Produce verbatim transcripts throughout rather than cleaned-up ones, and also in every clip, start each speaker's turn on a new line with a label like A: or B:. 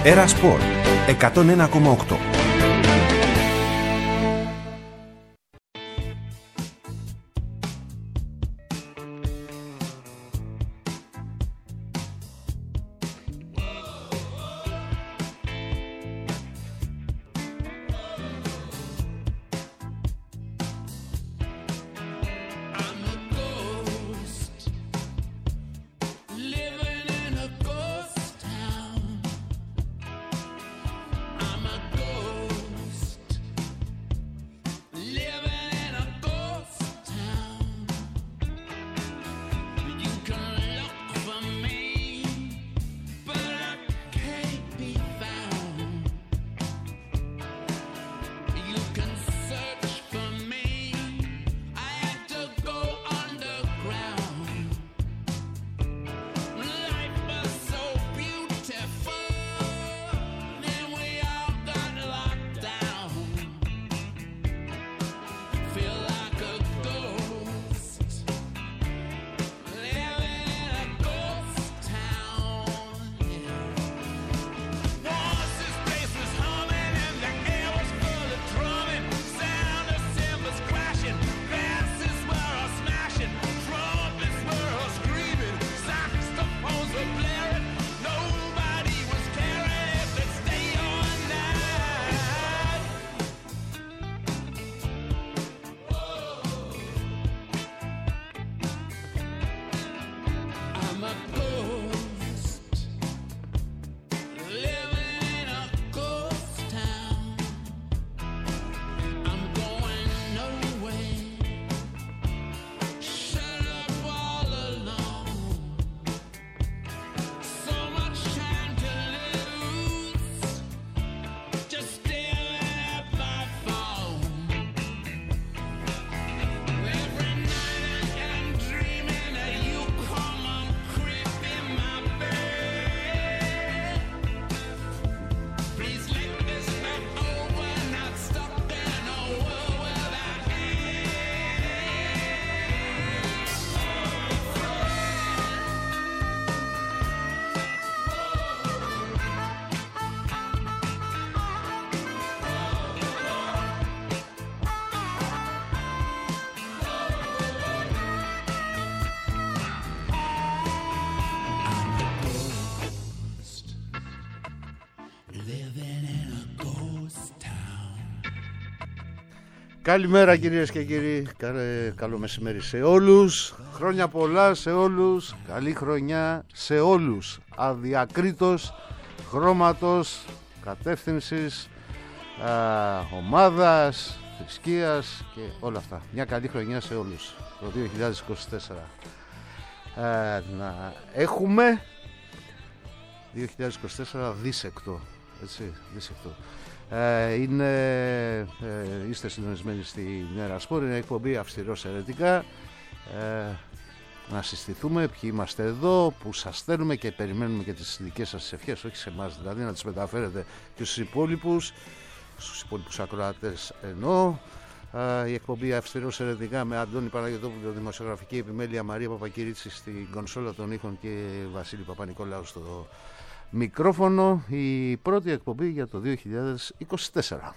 A: Έρα Σπορ εκατόν ένα κόμμα οκτώ.
B: Καλημέρα κυρίες και κύριοι, καλό μεσημέρι σε όλους, χρόνια πολλά σε όλους, καλή χρονιά σε όλους, αδιακρίτως, χρώματος, κατεύθυνσης, α, ομάδας, θρησκείας και όλα αυτά. Μια καλή χρονιά σε όλους, το δύο χιλιάδες είκοσι τέσσερα. Α, να έχουμε δύο χιλιάδες είκοσι τέσσερα δίσεκτο, έτσι, δίσεκτο. Είναι, ε, είστε συντονισμένοι στη Έρα Σπορ, είναι εκπομπή αυστηρός αιρετικά. Ε, να συστηθούμε ποιοι είμαστε εδώ, που σας στέλνουμε και περιμένουμε και τις δικές σας ευχές, όχι σε εμάς δηλαδή, να τις μεταφέρετε και στους υπόλοιπους, στους υπόλοιπους ακροατές εννοώ. Ε, η εκπομπή αυστηρός αιρετικά με Αντώνη Παναγιωτόπουλο, δημοσιογραφική επιμέλεια, Μαρία Παπακυρίτσι στην κονσόλα των ήχων και Βασίλη Παπα-Νικολάου στο μικρόφωνο, η πρώτη εκπομπή για το δύο χιλιάδες είκοσι τέσσερα.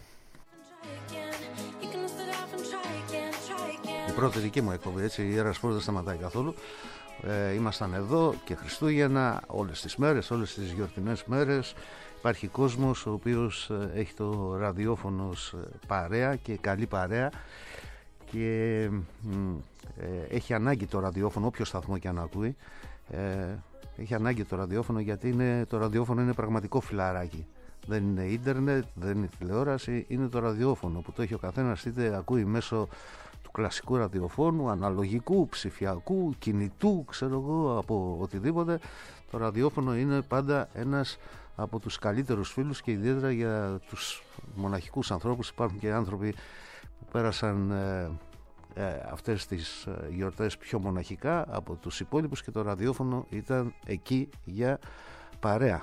B: Η πρώτη δική μου εκπομπή, έτσι, η Έρα Σπορ δεν σταματάει καθόλου. Ε, ήμασταν εδώ και Χριστούγεννα, όλες τις μέρες, όλες τις γιορτινές μέρες. Υπάρχει κόσμος ο οποίος έχει το ραδιόφωνο παρέα και καλή παρέα και ε, έχει ανάγκη το ραδιόφωνο, όποιο σταθμό και αν ακούει. Ε, Έχει ανάγκη το ραδιόφωνο, γιατί είναι, το ραδιόφωνο είναι πραγματικό φιλαράκι. Δεν είναι ίντερνετ, δεν είναι τηλεόραση, είναι το ραδιόφωνο που το έχει ο καθένας, είτε ακούει μέσω του κλασικού ραδιοφώνου, αναλογικού, ψηφιακού, κινητού, ξέρω εγώ, από οτιδήποτε. Το ραδιόφωνο είναι πάντα ένας από τους καλύτερους φίλους και ιδιαίτερα για τους μοναχικούς ανθρώπους. Υπάρχουν και άνθρωποι που πέρασαν ε, Ε, αυτές τις ε, γιορτές πιο μοναχικά από τους υπόλοιπους και το ραδιόφωνο ήταν εκεί για παρέα.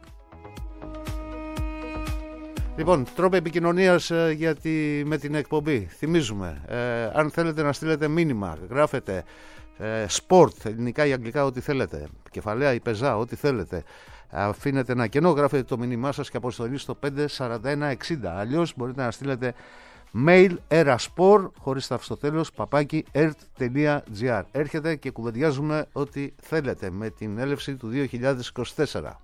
B: Λοιπόν, τρόπο επικοινωνίας ε, για τη, με την εκπομπή. Θυμίζουμε, ε, αν θέλετε να στείλετε μήνυμα, γράφετε ε, sport, ελληνικά ή αγγλικά, ό,τι θέλετε, κεφαλαία ή πεζά, ό,τι θέλετε, αφήνετε ένα κενό, γράφετε το μήνυμά σας και αποστολή στο πέντε σαράντα ένα εξήντα. Αλλιώς μπορείτε να στείλετε mail eraspor χωρίς τα στο τέλος παπάκι ert.gr. Έρχεται και κουβεντιάζουμε ό,τι θέλετε με την έλευση του δύο χιλιάδες είκοσι τέσσερα.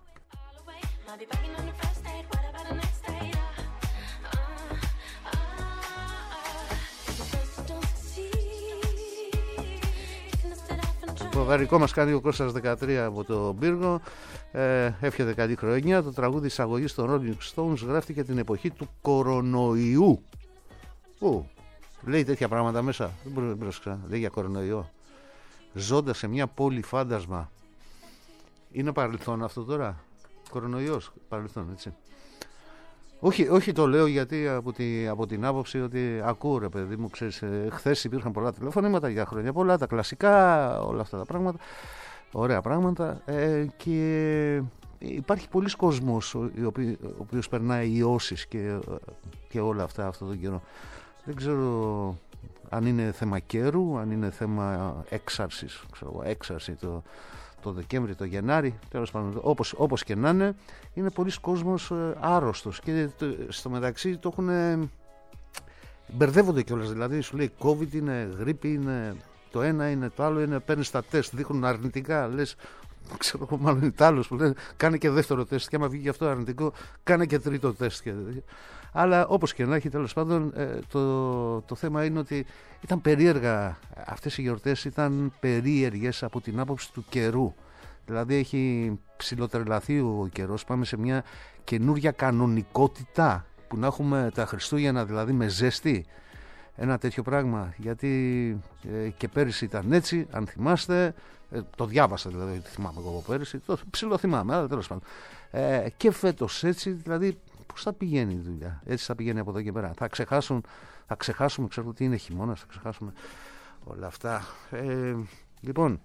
B: Το δαρικό μας κάνει ο Κώστας δεκατρία από το Πύργο. ε, Εύχεται καλή χρονιά. Το τραγούδι εισαγωγής των Rolling Stones γράφτηκε την εποχή του κορονοϊού. Ου, λέει τέτοια πράγματα μέσα. Δεν πρόσεξα, λέει για κορονοϊό. Ζώντας σε μια πόλη φάντασμα. Είναι παρελθόν αυτό τώρα? Κορονοϊός, παρελθόν, έτσι. Όχι, όχι, το λέω γιατί από, τη, από την άποψη ότι ακούω, ρε παιδί μου, ξέρεις, ε, χθες υπήρχαν πολλά τηλεφωνήματα για χρόνια πολλά, τα κλασικά, όλα αυτά τα πράγματα, ωραία πράγματα, ε, και υπάρχει πολλής κόσμος ο, ο, ο οποίος περνάει ιώσεις και, και όλα αυτά αυτόν τον καιρό. Δεν ξέρω αν είναι θέμα καιρού, αν είναι θέμα έξαρσης, ξέρω, έξαρση το... το Δεκέμβρη, το Γενάρη, τέλος πάντων, όπως, όπως και να είναι, είναι πολλοί κόσμος ε, άρρωστος και το, στο μεταξύ το έχουν ε, μπερδεύονται κιόλας, δηλαδή σου λέει COVID είναι, γρίπη είναι, το ένα είναι, το άλλο είναι, παίρνεις τα τεστ, δείχνουν αρνητικά, λες, ξέρω εγώ, μάλλον είναι τ' άλλος που λένε, κάνε και δεύτερο τεστ και άμα βγει αυτό αρνητικό, κάνε και τρίτο τεστ και, αλλά όπως και να έχει, τέλος πάντων, ε, το, το θέμα είναι ότι ήταν περίεργα, αυτές οι γιορτές ήταν περίεργες από την άποψη του καιρού. Δηλαδή έχει ψιλοτρελαθεί ο καιρός, πάμε σε μια καινούρια κανονικότητα που να έχουμε τα Χριστούγεννα δηλαδή με ζέστη, ένα τέτοιο πράγμα, γιατί ε, και πέρυσι ήταν έτσι, αν θυμάστε, ε, το διάβασα δηλαδή, θυμάμαι εγώ πέρυσι, το ψιλοθυμάμαι, αλλά τέλος πάντων, ε, και φέτος έτσι, δηλαδή πώς θα πηγαίνει η δουλειά, έτσι θα πηγαίνει από εδώ και πέρα, θα ξεχάσουν, θα ξεχάσουμε, ξέρω τι είναι χειμώνας, θα ξεχάσουμε όλα αυτά. Ε, λοιπόν,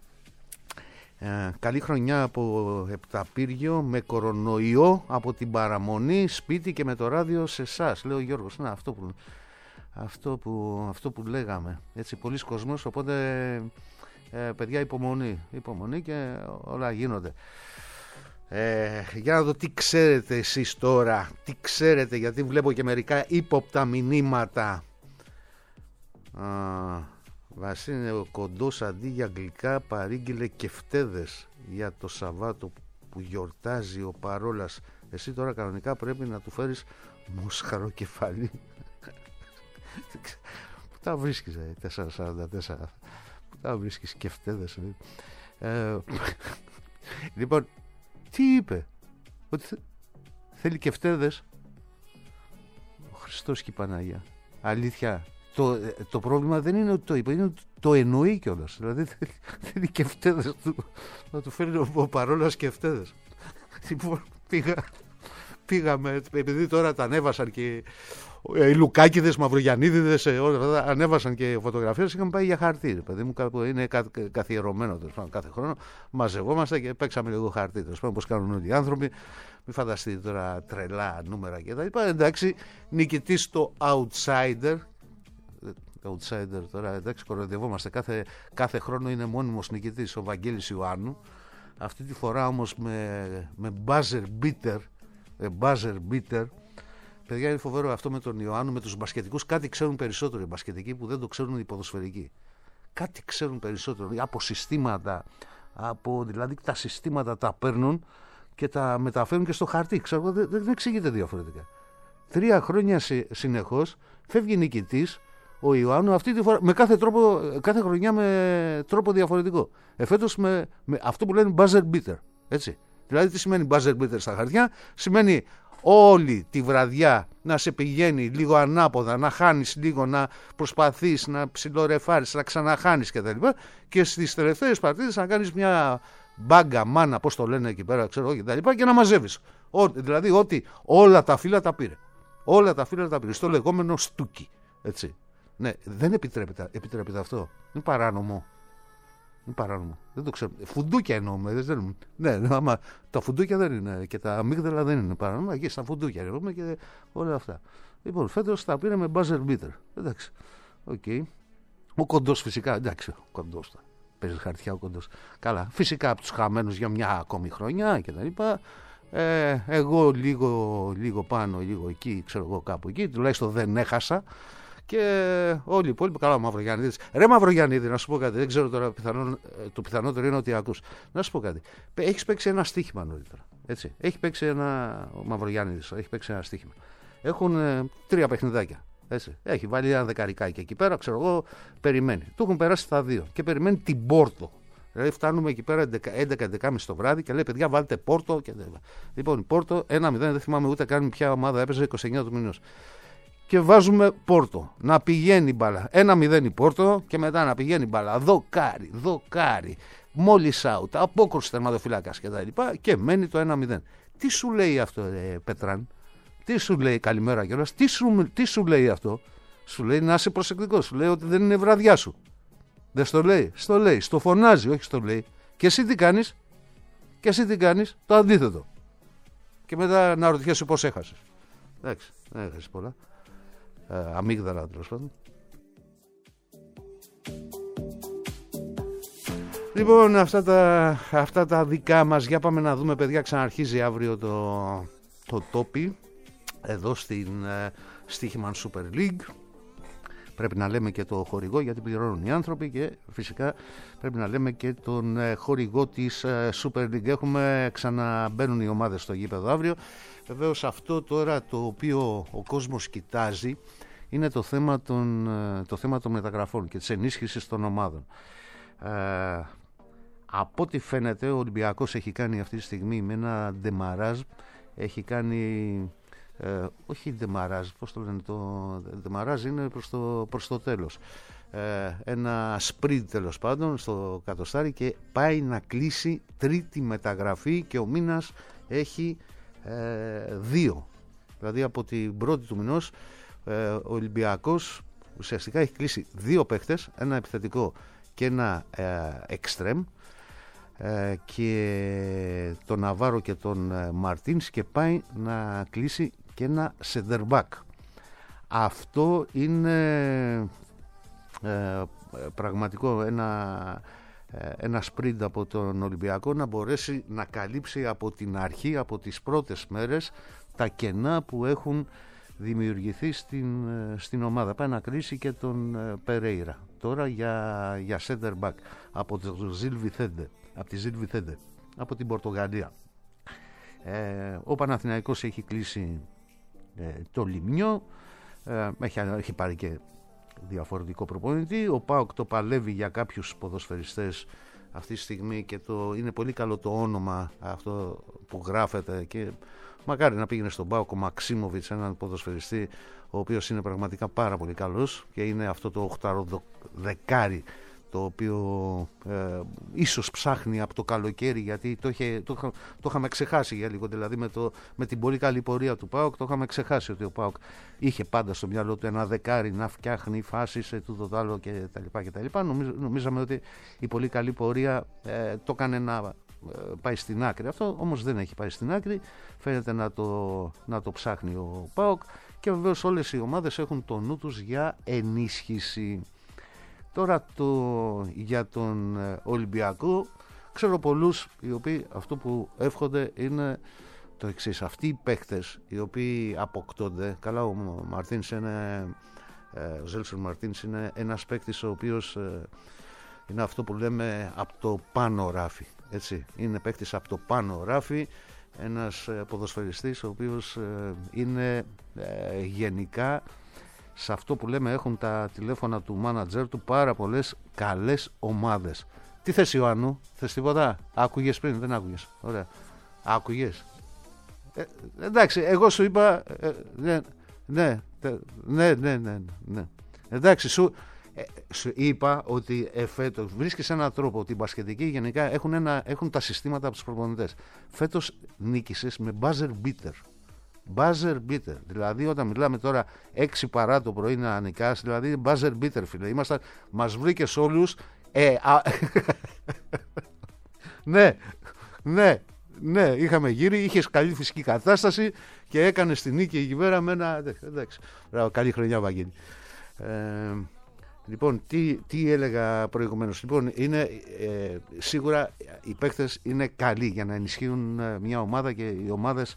B: ε, καλή χρονιά από Επταπύργιο με κορονοϊό, από την παραμονή σπίτι και με το ράδιο σε εσάς, λέει ο Γιώργος. Να, αυτό που, αυτό που, αυτό που λέγαμε, έτσι, πολλοί κόσμος, οπότε ε, παιδιά, υπομονή, υπομονή και όλα γίνονται. Ε, για να δω τι ξέρετε εσείς τώρα, τι ξέρετε, γιατί βλέπω και μερικά ύποπτα μηνύματα. Α, Βασίλη, ο Κοντός αντί για γλυκά παρήγγειλε κεφτέδες για το Σαββάτο που γιορτάζει ο Παρόλας. Εσύ τώρα κανονικά πρέπει να του φέρεις μοσχαρό κεφάλι. Πού τα βρίσκεις, ε, τετρακόσια σαράντα τέσσερα, πού τα βρίσκεις κεφτέδες, ε. Ε, λοιπόν, τι είπε, ότι θε, θέλει κεφτέδες. Ο Χριστός και η Παναγία, αλήθεια. Το, το πρόβλημα δεν είναι ότι το είπε, είναι ότι το εννοεί κιόλας. Δηλαδή θέλει κεφτέδες, να του φέρει ο Παρόλας κεφτέδες. Λοιπόν, πήγα, πήγαμε, επειδή τώρα τα ανέβασαν και οι Λουκάκηδες, Μαυρογιαννίδηδες, όλα αυτά, ανέβασαν και φωτογραφίες, είχαμε πάει για χαρτί. Παιδί μου, είναι καθιερωμένο κάθε χρόνο. Μαζευόμαστε και παίξαμε λίγο χαρτί. Όπως κάνουν όλοι οι άνθρωποι. Μην φανταστείτε τώρα τρελά νούμερα και τα λοιπά. Εντάξει, νικητής στο Outsider. Outsider τώρα, εντάξει, κοροϊδευόμαστε. Κάθε, κάθε χρόνο είναι μόνιμος νικητής ο Βαγγέλης Ιωάννου. Αυτή τη φορά όμως με, με buzzer beater, buzzer beater. Παιδιά, είναι φοβερό αυτό με τον Ιωάννου, με τους μπασκετικούς. Κάτι ξέρουν περισσότερο οι μπασκετικοί που δεν το ξέρουν οι ποδοσφαιρικοί. Κάτι ξέρουν περισσότερο από συστήματα, από, δηλαδή τα συστήματα τα παίρνουν και τα μεταφέρουν και στο χαρτί. Ξέρω, δεν, δεν εξηγείται διαφορετικά. Τρία χρόνια συνεχώς φεύγει νικητής ο Ιωάννου, αυτή τη φορά με κάθε, τρόπο, κάθε χρονιά με τρόπο διαφορετικό. Εφέτος με, με αυτό που λένε buzzer beater. Έτσι. Δηλαδή τι σημαίνει buzzer beater στα χαρτιά? Σημαίνει όλη τη βραδιά να σε πηγαίνει λίγο ανάποδα, να χάνεις λίγο, να προσπαθείς να ψιλορεφάρεις, να ξαναχάνεις κτλ. Και, και στις τελευταίες παρτίδες να κάνεις μια μπάγκα, μάνα, πώς το λένε εκεί πέρα, ξέρω κτλ. Και, και να μαζεύεις. Ό, δηλαδή ότι όλα τα φύλλα τα πήρε. Όλα τα φύλλα τα πήρε. Στο λεγόμενο στούκι. Έτσι. Ναι, δεν επιτρέπεται, επιτρέπεται αυτό. Είναι παράνομο. Είναι παράνομο. Δεν το ξέρω. Φουντούκια εννοούμε. Δεν, ναι, ναι, άμα τα φουντούκια δεν είναι και τα αμύγδαλα δεν είναι παράνομα. Εκεί στα φουντούκια εννοούμε και όλα αυτά. Λοιπόν, φέτος τα πήρε με buzzer beater. Εντάξει. Οκ. Okay. Ο Κοντός φυσικά. Εντάξει, ο Κοντός. Παίζει χαρτιά ο Κοντός. Καλά. Φυσικά από τους χαμένους για μια ακόμη χρονιά κτλ. Ε, εγώ λίγο, λίγο πάνω, λίγο εκεί, ξέρω εγώ κάπου εκεί, τουλάχιστον δεν έχασα. Και όλοι οι υπόλοιποι, καλά, ο Μαυρογιαννίδης. Ρε Μαυρογιαννίδη, να σου πω κάτι. Δεν ξέρω τώρα, πιθανό, το πιθανότερο είναι ότι ακούς. Να σου πω κάτι. Έχεις παίξει ένα στοίχημα νωρίτερα. Έτσι. Έχει παίξει ένα. Ο Μαυρογιαννίδης έχει παίξει ένα στοίχημα. Έχουν ε, τρία παιχνιδάκια. Έτσι. Έχει βάλει ένα δεκαρικάκι εκεί πέρα, ξέρω εγώ, περιμένει. Του έχουν περάσει τα δύο και περιμένει την Πόρτο. Δηλαδή φτάνουμε εκεί πέρα έντεκα έντεκα και μισή το βράδυ και λέει: παιδιά, βάλτε Πόρτο. Και... Λοιπόν, η Πόρτο ένα μηδέν, δεν θυμάμαι ούτε καν ποια ομάδα έπαιζε, είκοσι εννέα του μηνός. Και βάζουμε Πόρτο να πηγαίνει μπάλα. ένα μηδέν η Πόρτο και μετά να πηγαίνει μπάλα. Δοκάρι, δοκάρι, μόλις out, απόκρουση τερματοφυλάκας και τα λοιπά και μένει το ένα μηδέn. Τι σου λέει αυτό, ε, Πετράν, τι σου λέει, καλημέρα κιόλας, τι σου, τι σου λέει αυτό, σου λέει να είσαι προσεκτικός, σου λέει ότι δεν είναι βραδιά σου. Δεν στο λέει, στο λέει, στο φωνάζει, όχι στο λέει. Και εσύ τι κάνεις, και εσύ τι κάνεις, το αντίθετο. Και μετά να ρωτιέσαι πώς έχασες. Εντάξει, δεν έχασες πολλά. Ε, αμύγδαλα τέλος πάντων. Λοιπόν, αυτά τα, αυτά τα δικά μας. Για πάμε να δούμε, παιδιά, ξαναρχίζει αύριο το, το τόπι εδώ στην ε, Στοίχημαν Super League. Πρέπει να λέμε και το χορηγό, γιατί πληρώνουν οι άνθρωποι, και φυσικά πρέπει να λέμε και τον ε, χορηγό της ε, Super League. Έχουμε, ξαναμπαίνουν οι ομάδες στο γήπεδο αύριο. Βεβαίως αυτό τώρα το οποίο ο κόσμος κοιτάζει είναι το θέμα των, το θέμα των μεταγραφών και της ενίσχυσης των ομάδων. Ε, από ό,τι φαίνεται ο Ολυμπιακός έχει κάνει αυτή τη στιγμή με ένα ντεμαράζ, έχει κάνει, ε, όχι ντεμαράζ, πώς το λένε, το ντεμαράζ είναι προς το, προς το τέλος. Ε, ένα sprint τέλος πάντων στο κατοστάρι και πάει να κλείσει τρίτη μεταγραφή και ο μήνας έχει ε, δύο. Δηλαδή από την πρώτη του μηνός ε, ο Ολυμπιακός ουσιαστικά έχει κλείσει δύο παίχτες, ένα επιθετικό και ένα ε, εξτρέμ, ε, και τον Ναβάρο και τον ε, Μαρτίνς, και πάει να κλείσει και ένα center back. Αυτό είναι ε, πραγματικό ένα, ε, ένα sprint από τον Ολυμπιακό να μπορέσει να καλύψει από την αρχή, από τις πρώτες μέρες, τα κενά που έχουν δημιουργηθεί στην, στην ομάδα. Πάει να κλείσει και τον Περέιρα τώρα για, για center back από το Ζιλ Βιθέντε, από τη Ζιλ Βιθέντε, από την Πορτογαλία. Ε, ο Παναθηναϊκός έχει κλείσει ε, το Λιμνιό, ε, έχει, έχει πάρει και διαφορετικό προπονητή. Ο ΠΑΟΚ το παλεύει για κάποιους ποδοσφαιριστές αυτή τη στιγμή και το, είναι πολύ καλό το όνομα αυτό που γράφεται, και μακάρι να πήγαινε στον ΠΑΟΚ ο Μαξίμοβιτς, έναν ποδοσφαιριστή ο οποίος είναι πραγματικά πάρα πολύ καλός και είναι αυτό το οχτάρο δεκάρι το οποίο ε, ίσως ψάχνει από το καλοκαίρι, γιατί το, είχε, το, το, το είχαμε ξεχάσει για λίγο, δηλαδή με, το, με την πολύ καλή πορεία του ΠΑΟΚ το είχαμε ξεχάσει ότι ο ΠΑΟΚ είχε πάντα στο μυαλό του ένα δεκάρι να φτιάχνει φάσεις σε τούτο το άλλο και τα λοιπά και τα λοιπά. Νομίζ, νομίζαμε ότι η πολύ καλή πορεία ε, το έκανε να ε, πάει στην άκρη. Αυτό όμως δεν έχει πάει στην άκρη, φαίνεται να το, να το ψάχνει ο ΠΑΟΚ, και βεβαίως όλες οι ομάδες έχουν το νου τους για ενίσχυση. Τώρα το, για τον Ολυμπιακό, ξέρω πολλούς οι οποίοι αυτό που εύχονται είναι το εξής. Αυτοί οι παίκτες οι οποίοι αποκτώνται, καλά, ο Μαρτίνς είναι, ο Ζέλσον Μαρτίνς είναι ένας παίκτης ο οποίος είναι αυτό που λέμε από το πάνω ράφι, έτσι. Είναι παίκτης από το πάνω ράφι, ένας ποδοσφαιριστής ο οποίος είναι γενικά σε αυτό που λέμε, έχουν τα τηλέφωνα του μάνατζερ του πάρα πολλές καλές ομάδες. Τι θες, Ιωάννου, θες τίποτα? Άκουγες πριν, δεν άκουγες? Ωραία. Άκουγες? Ε, εντάξει, εγώ σου είπα ε, ναι, ναι, ναι, ναι, ναι, ναι. Εντάξει, σου, ε, σου είπα ότι εφέτος βρίσκεις έναν τρόπο ότι οι μπασκετικοί γενικά έχουν, ένα, έχουν τα συστήματα από τους προπονητές. Φέτος νίκησες με buzzer beater. Buzzer beater, δηλαδή όταν μιλάμε τώρα έξι παρά το πρωί να νικάς, δηλαδή buzzer beater, φίλε, ήμασταν, μας βρήκες όλους ε, α... ναι, ναι, ναι, είχαμε γύρει, είχες καλή φυσική κατάσταση και έκανες τη νίκη εκεί πέρα με ένα, εντάξει, καλή χρονιά, Βαγγέλη. Ε, Λοιπόν, τι, τι έλεγα προηγουμένως. Λοιπόν, είναι, ε, σίγουρα οι παίκτες είναι καλοί για να ενισχύουν ε, μια ομάδα και οι ομάδες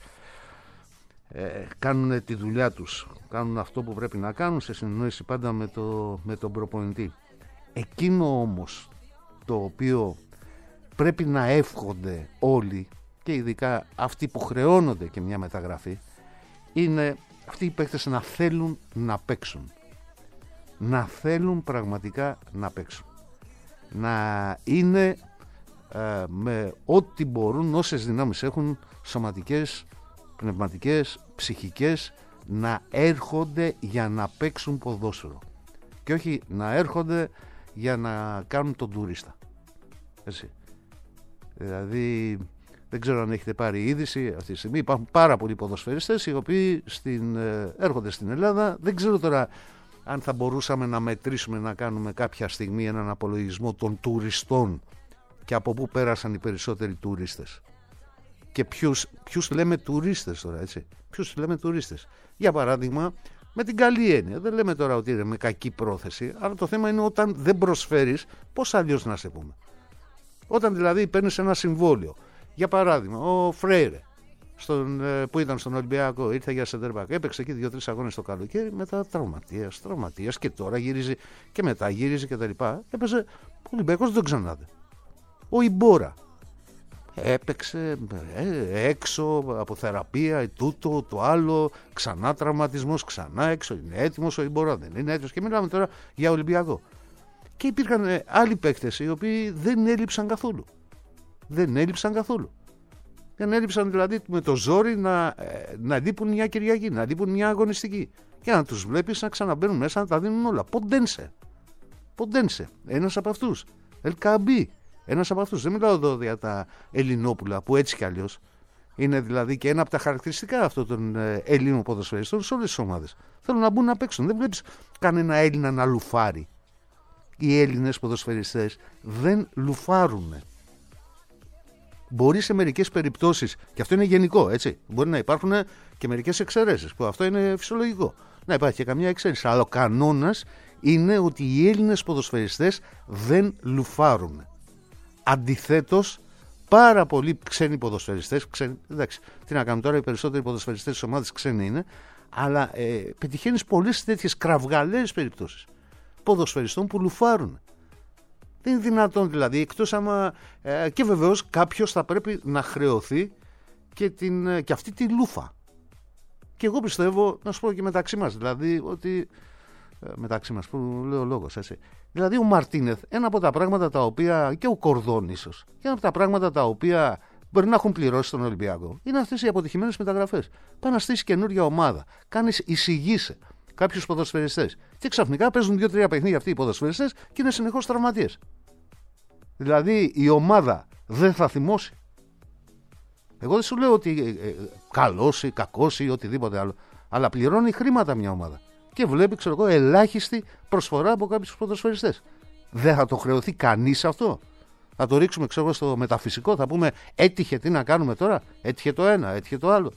B: ε, κάνουν τη δουλειά τους. Κάνουν αυτό που πρέπει να κάνουν σε συνεννόηση πάντα με, το, με τον προπονητή. Εκείνο όμως το οποίο πρέπει να εύχονται όλοι και ειδικά αυτοί που χρεώνονται και μια μεταγραφή είναι αυτοί οι παίκτες να θέλουν να παίξουν. Να θέλουν πραγματικά να παίξουν. Να είναι ε, με ό,τι μπορούν, όσες δυνάμεις έχουν, σωματικές, πνευματικές, ψυχικές, να έρχονται για να παίξουν ποδόσφαιρο. Και όχι να έρχονται για να κάνουν τον τουρίστα. Έτσι. Δηλαδή, δεν ξέρω αν έχετε πάρει είδηση αυτή τη στιγμή. Υπάρχουν πάρα πολλοί ποδοσφαιριστές οι οποίοι στην, ε, έρχονται στην Ελλάδα. Δεν ξέρω τώρα αν θα μπορούσαμε να μετρήσουμε, να κάνουμε κάποια στιγμή έναν απολογισμό των τουριστών και από πού πέρασαν οι περισσότεροι τουρίστες. Και ποιους, ποιους λέμε τουρίστες τώρα, έτσι. Ποιους λέμε τουρίστες. Για παράδειγμα, με την καλή έννοια. Δεν λέμε τώρα ότι είναι με κακή πρόθεση, αλλά το θέμα είναι όταν δεν προσφέρεις, πώς αλλιώς να σε πούμε. Όταν δηλαδή παίρνεις ένα συμβόλαιο. Για παράδειγμα, ο Φρέιρε, στον, που ήταν στον Ολυμπιακό, ήρθε για σεντερμπακ, έπαιξε εκεί δύο-τρεις αγώνες το καλοκαίρι, μετά τραυματίας, τραυματίας και τώρα γυρίζει και μετά γύριζε και τα λοιπά. Έπαιζε, ο Ολυμπιακός δεν τον ξανάδε. Ο Ιμπόρα έπαιξε ε, έξω από θεραπεία, τούτο, το άλλο, ξανά τραυματισμός, ξανά έξω, είναι έτοιμος ο Ιμπόρα, δεν είναι έτοιμος και μιλάμε τώρα για Ολυμπιακό. Και υπήρχαν ε, άλλοι παίκτες οι οποίοι δεν έλειψαν καθόλου. Δεν έλειψαν καθόλου. Δεν έλειψαν δηλαδή με το ζόρι να, ε, να λείπουν μια Κυριακή, να λείπουν μια αγωνιστική. Και να τους βλέπεις να ξαναμπαίνουν μέσα, να τα δίνουν όλα. Ποντένσε. Ποντένσε. Ένας από αυτούς. Ελκαμπή. Ένας από αυτούς. Δεν μιλάω εδώ για τα Ελληνόπουλα που έτσι κι αλλιώς είναι δηλαδή και ένα από τα χαρακτηριστικά αυτών των ε, Ελλήνων ποδοσφαιριστών σε όλες τις ομάδες. Θέλουν να μπουν να παίξουν. Δεν βλέπεις κανένα Έλληνα να λουφάρει. Οι Έλληνες ποδοσφαιριστές δεν λουφάρουν. Μπορεί σε μερικές περιπτώσεις, και αυτό είναι γενικό, έτσι. Μπορεί να υπάρχουν και μερικές εξαιρέσεις, που αυτό είναι φυσιολογικό. Να υπάρχει και καμιά εξαίρεση. Αλλά ο κανόνας είναι ότι οι Έλληνες ποδοσφαιριστές δεν λουφάρουν. Αντιθέτως, πάρα πολλοί ξένοι ποδοσφαιριστές, ξένοι, εντάξει, τι να κάνουμε τώρα, οι περισσότεροι ποδοσφαιριστές της ομάδας ξένοι είναι, αλλά ε, πετυχαίνεις πολλές τέτοιες κραυγαλαίες περιπτώσεις ποδοσφαιριστών που λουφάρουν. Δεν είναι δυνατόν δηλαδή, εκτός άμα ε, και βεβαίως κάποιος θα πρέπει να χρεωθεί και, την, ε, και αυτή τη λούφα. Και εγώ πιστεύω, να σου πω και μεταξύ μας, δηλαδή ότι ε, μεταξύ μας που λέω λόγος, έτσι. Δηλαδή ο Μαρτίνεθ, ένα από τα πράγματα τα οποία, και ο Κορδόν ίσως, και ένα από τα πράγματα τα οποία μπορεί να έχουν πληρώσει τον Ολυμπιακό, είναι αυτές οι αποτυχημένες μεταγραφές. Πάει να στήσει καινούργια ομάδα, κάνεις εισηγείσαι κάποιους ποδοσφαιριστές και ξαφνικά παίζουν δύο-τρία παιχνίδια αυτοί οι ποδοσφαιριστές και είναι συνεχώς τραυματίες. Δηλαδή η ομάδα δεν θα θυμώσει. Εγώ δεν σου λέω ότι ε, ε, καλός ή κακός ή οτιδήποτε άλλο, αλλά πληρώνει χρήματα μια ομάδα και βλέπει, ξέρω εγώ, ελάχιστη προσφορά από κάποιους ποδοσφαιριστές. Δεν θα το χρεωθεί κανείς αυτό. Θα το ρίξουμε, ξέρω εγώ, στο μεταφυσικό, θα πούμε έτυχε, τι να κάνουμε τώρα, έτυχε το ένα, έτυχε το άλλο.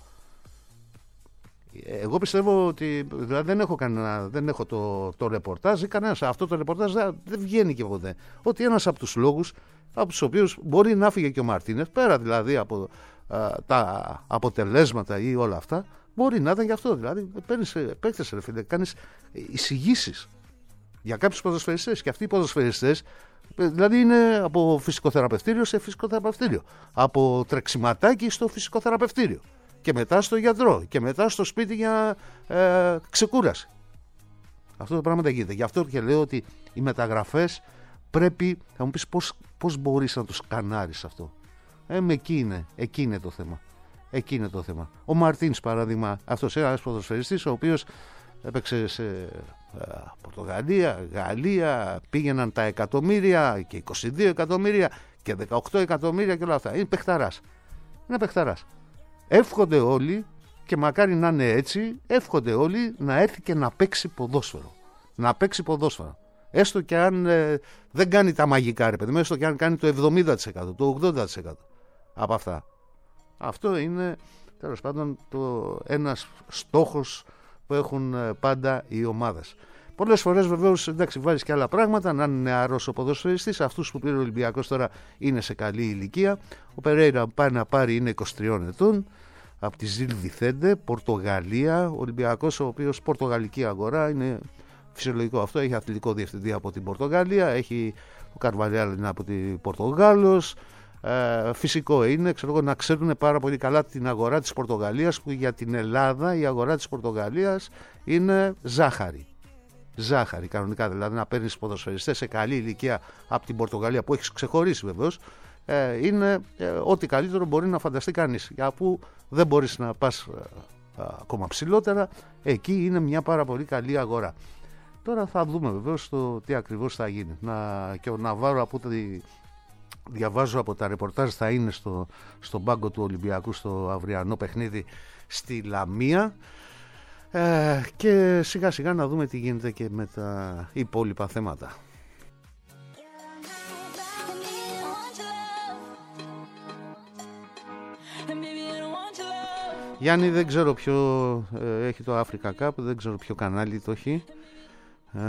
B: Εγώ πιστεύω ότι δηλαδή δεν έχω, κανένα, δεν έχω το, το ρεπορτάζ ή κανένας. Αυτό το ρεπορτάζ δεν, δεν βγαίνει και ποτέ. Ότι ένας από τους λόγους από τους οποίους μπορεί να φύγει και ο Μαρτίνεθ, πέρα δηλαδή από α, τα αποτελέσματα ή όλα αυτά, μπορεί να ήταν γι' αυτό. Δηλαδή παίρνεις παίκτες, ρε φίλε, κάνεις εισηγήσεις για κάποιους ποδοσφαιριστές. Και αυτοί οι ποδοσφαιριστές δηλαδή είναι από φυσικοθεραπευτήριο σε φυσικοθεραπευτήριο, από τρεξιματάκι στο φυσικοθεραπευτήριο. Και μετά στο γιατρό και μετά στο σπίτι για ε, ξεκούραση. Αυτό το πράγμα δεν γίνεται. Γι' αυτό και λέω ότι οι μεταγραφές πρέπει, θα μου πεις πώς, πώς μπορείς να το σκανάρεις αυτό. Ε, με εκεί είναι, εκεί είναι το θέμα. Εκεί είναι το θέμα. Ο Μαρτίνς παράδειγμα, αυτός είναι ένας ποδοσφαιριστής ο οποίος έπαιξε σε ε, Πορτογαλία, Γαλλία, πήγαιναν τα εκατομμύρια και είκοσι δύο εκατομμύρια και δεκαοκτώ εκατομμύρια και όλα αυτά. Είναι παιχταράς. Είναι παιχταράς. Εύχονται όλοι, και μακάρι να είναι έτσι, εύχονται όλοι να έρθει και να παίξει ποδόσφαιρο. Να παίξει ποδόσφαιρο. Έστω και αν ε, δεν κάνει τα μαγικά, ρε παιδί μου, έστω και αν κάνει το εβδομήντα τοις εκατό, το ογδόντα τοις εκατό από αυτά. Αυτό είναι, τέλος πάντων, το, ένας στόχος που έχουν πάντα οι ομάδες. Πολλές φορές βεβαίως, εντάξει, βάζεις και άλλα πράγματα. Να είναι νεαρός ο ποδοσφαιριστής. Αυτούς που πήρε ο Ολυμπιακός τώρα είναι σε καλή ηλικία. Ο Περέιρα πάει να πάρει, είναι είκοσι τριών ετών, από τη Ζιλ Βιθέντε, Πορτογαλία. Ο Ολυμπιακός, ο οποίος πορτογαλική αγορά, είναι φυσιολογικό αυτό. Έχει αθλητικό διευθυντή από την Πορτογαλία. Έχει ο Καρβαλιάλ είναι από την Πορτογάλος. Ε, φυσικό είναι, ξέρω εγώ, να ξέρουν πάρα πολύ καλά την αγορά της Πορτογαλίας, που για την Ελλάδα η αγορά της Πορτογαλίας είναι ζάχαρη. Ζάχαρη κανονικά, δηλαδή να παίρνεις ποδοσφαιριστές σε καλή ηλικία από την Πορτογαλία, που έχεις ξεχωρίσει βεβαίως, ε, είναι ε, ό,τι καλύτερο μπορεί να φανταστεί κανείς. Για που δεν μπορείς να πας ε, ακόμα ψηλότερα, εκεί είναι μια πάρα πολύ καλή αγορά. Τώρα θα δούμε βεβαίως το τι ακριβώς θα γίνει. Να, και ο Ναβάρο, από ό,τι διαβάζω από τα ρεπορτάζ, θα είναι στο, στον πάγκο του Ολυμπιακού στο αυριανό παιχνίδι στη Λαμία. Ε, και σιγά σιγά να δούμε τι γίνεται και με τα υπόλοιπα θέματα. Γιάννη, δεν ξέρω ποιο ε, έχει το Africa Cup, δεν ξέρω ποιο κανάλι το έχει. Ε,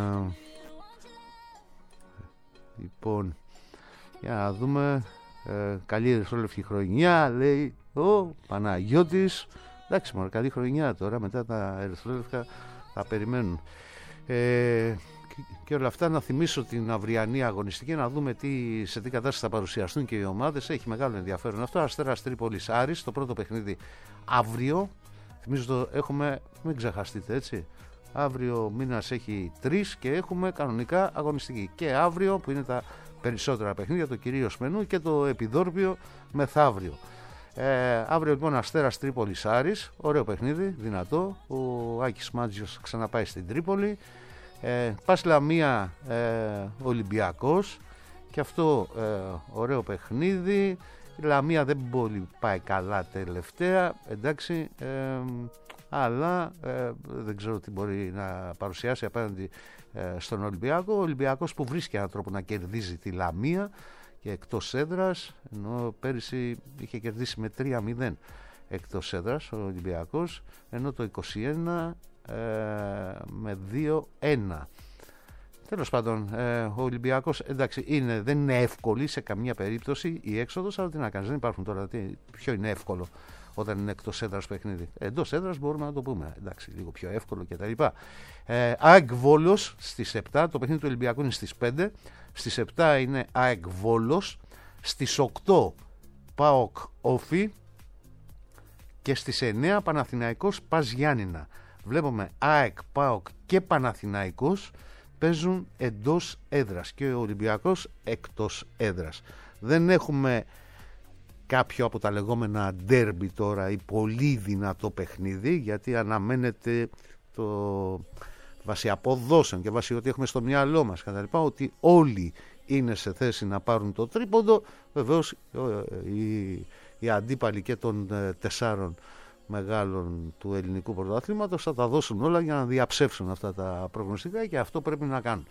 B: λοιπόν, για να δούμε. Ε, καλή ερυθρόλευκη χρονιά, λέει ο Παναγιώτης. Εντάξει, μόνο καλή χρονιά τώρα, μετά τα ερυθρόλευκα θα περιμένουν. Ε, και, και όλα αυτά, να θυμίσω την αυριανή αγωνιστική, να δούμε τι, σε τι κατάσταση θα παρουσιαστούν και οι ομάδες. Έχει μεγάλο ενδιαφέρον αυτό. Αστέρας Τρίπολης Άρης, το πρώτο παιχνίδι αύριο. Θυμίζω το έχουμε, μην ξεχαστείτε, έτσι. Αύριο μήνας έχει τρεις και έχουμε κανονικά αγωνιστική. Και αύριο, που είναι τα περισσότερα παιχνίδια, το κυρίως μενού, και το επιδόρπιο μεθαύριο. Ε, αύριο λοιπόν Αστέρας Τρίπολης Άρης, ωραίο παιχνίδι, δυνατό. Ο Άκης Μάτζιος ξαναπάει στην Τρίπολη. ε, Πας Λαμία ε, Ολυμπιακός, και αυτό ε, ωραίο παιχνίδι. Η Λαμία δεν πολύ πάει καλά τελευταία, εντάξει, ε, αλλά ε, δεν ξέρω τι μπορεί να παρουσιάσει απέναντι ε, στον Ολυμπιακό. Ο Ολυμπιακός που βρίσκει έναν τρόπο να κερδίζει τη Λαμία και εκτός έδρας, ενώ πέρυσι είχε κερδίσει με τρία μηδέν εκτός έδρας ο Ολυμπιακός, ενώ το είκοσι ένα ε, με δύο ένα. Τέλος πάντων, ε, ο Ολυμπιακός, εντάξει, είναι, δεν είναι εύκολη σε καμία περίπτωση η έξοδος, αλλά τι να κάνεις, δεν υπάρχουν τώρα. Τι, ποιο είναι εύκολο όταν είναι εκτός έδρας παιχνίδι? Εντός έδρας μπορούμε να το πούμε, εντάξει, λίγο πιο εύκολο κτλ. Ε, ΑΕΚ Βόλος στις επτά, το παιχνίδι του Ολυμπιακού είναι στις πέντε. Στις επτά είναι ΑΕΚ Βόλος, στις οκτώ ΠΑΟΚ Όφι και στις εννέα Παναθηναϊκός Πας Γιάννηνα. Βλέπουμε ΑΕΚ, ΠΑΟΚ και Παναθηναϊκός παίζουν εντός έδρας και ο Ολυμπιακός εκτός έδρας. Δεν έχουμε κάποιο από τα λεγόμενα ντέρμπι τώρα ή πολύ δυνατό παιχνίδι, γιατί αναμένεται το βάσει αποδόσεων και βάσει ότι έχουμε στο μυαλό μας κατά λοιπά, ότι όλοι είναι σε θέση να πάρουν το τρίποντο. Βεβαίως οι, οι αντίπαλοι και των ε, τεσσάρων μεγάλων του ελληνικού πρωταθλήματος θα τα δώσουν όλα για να διαψεύσουν αυτά τα προγνωστικά, και αυτό πρέπει να κάνουν.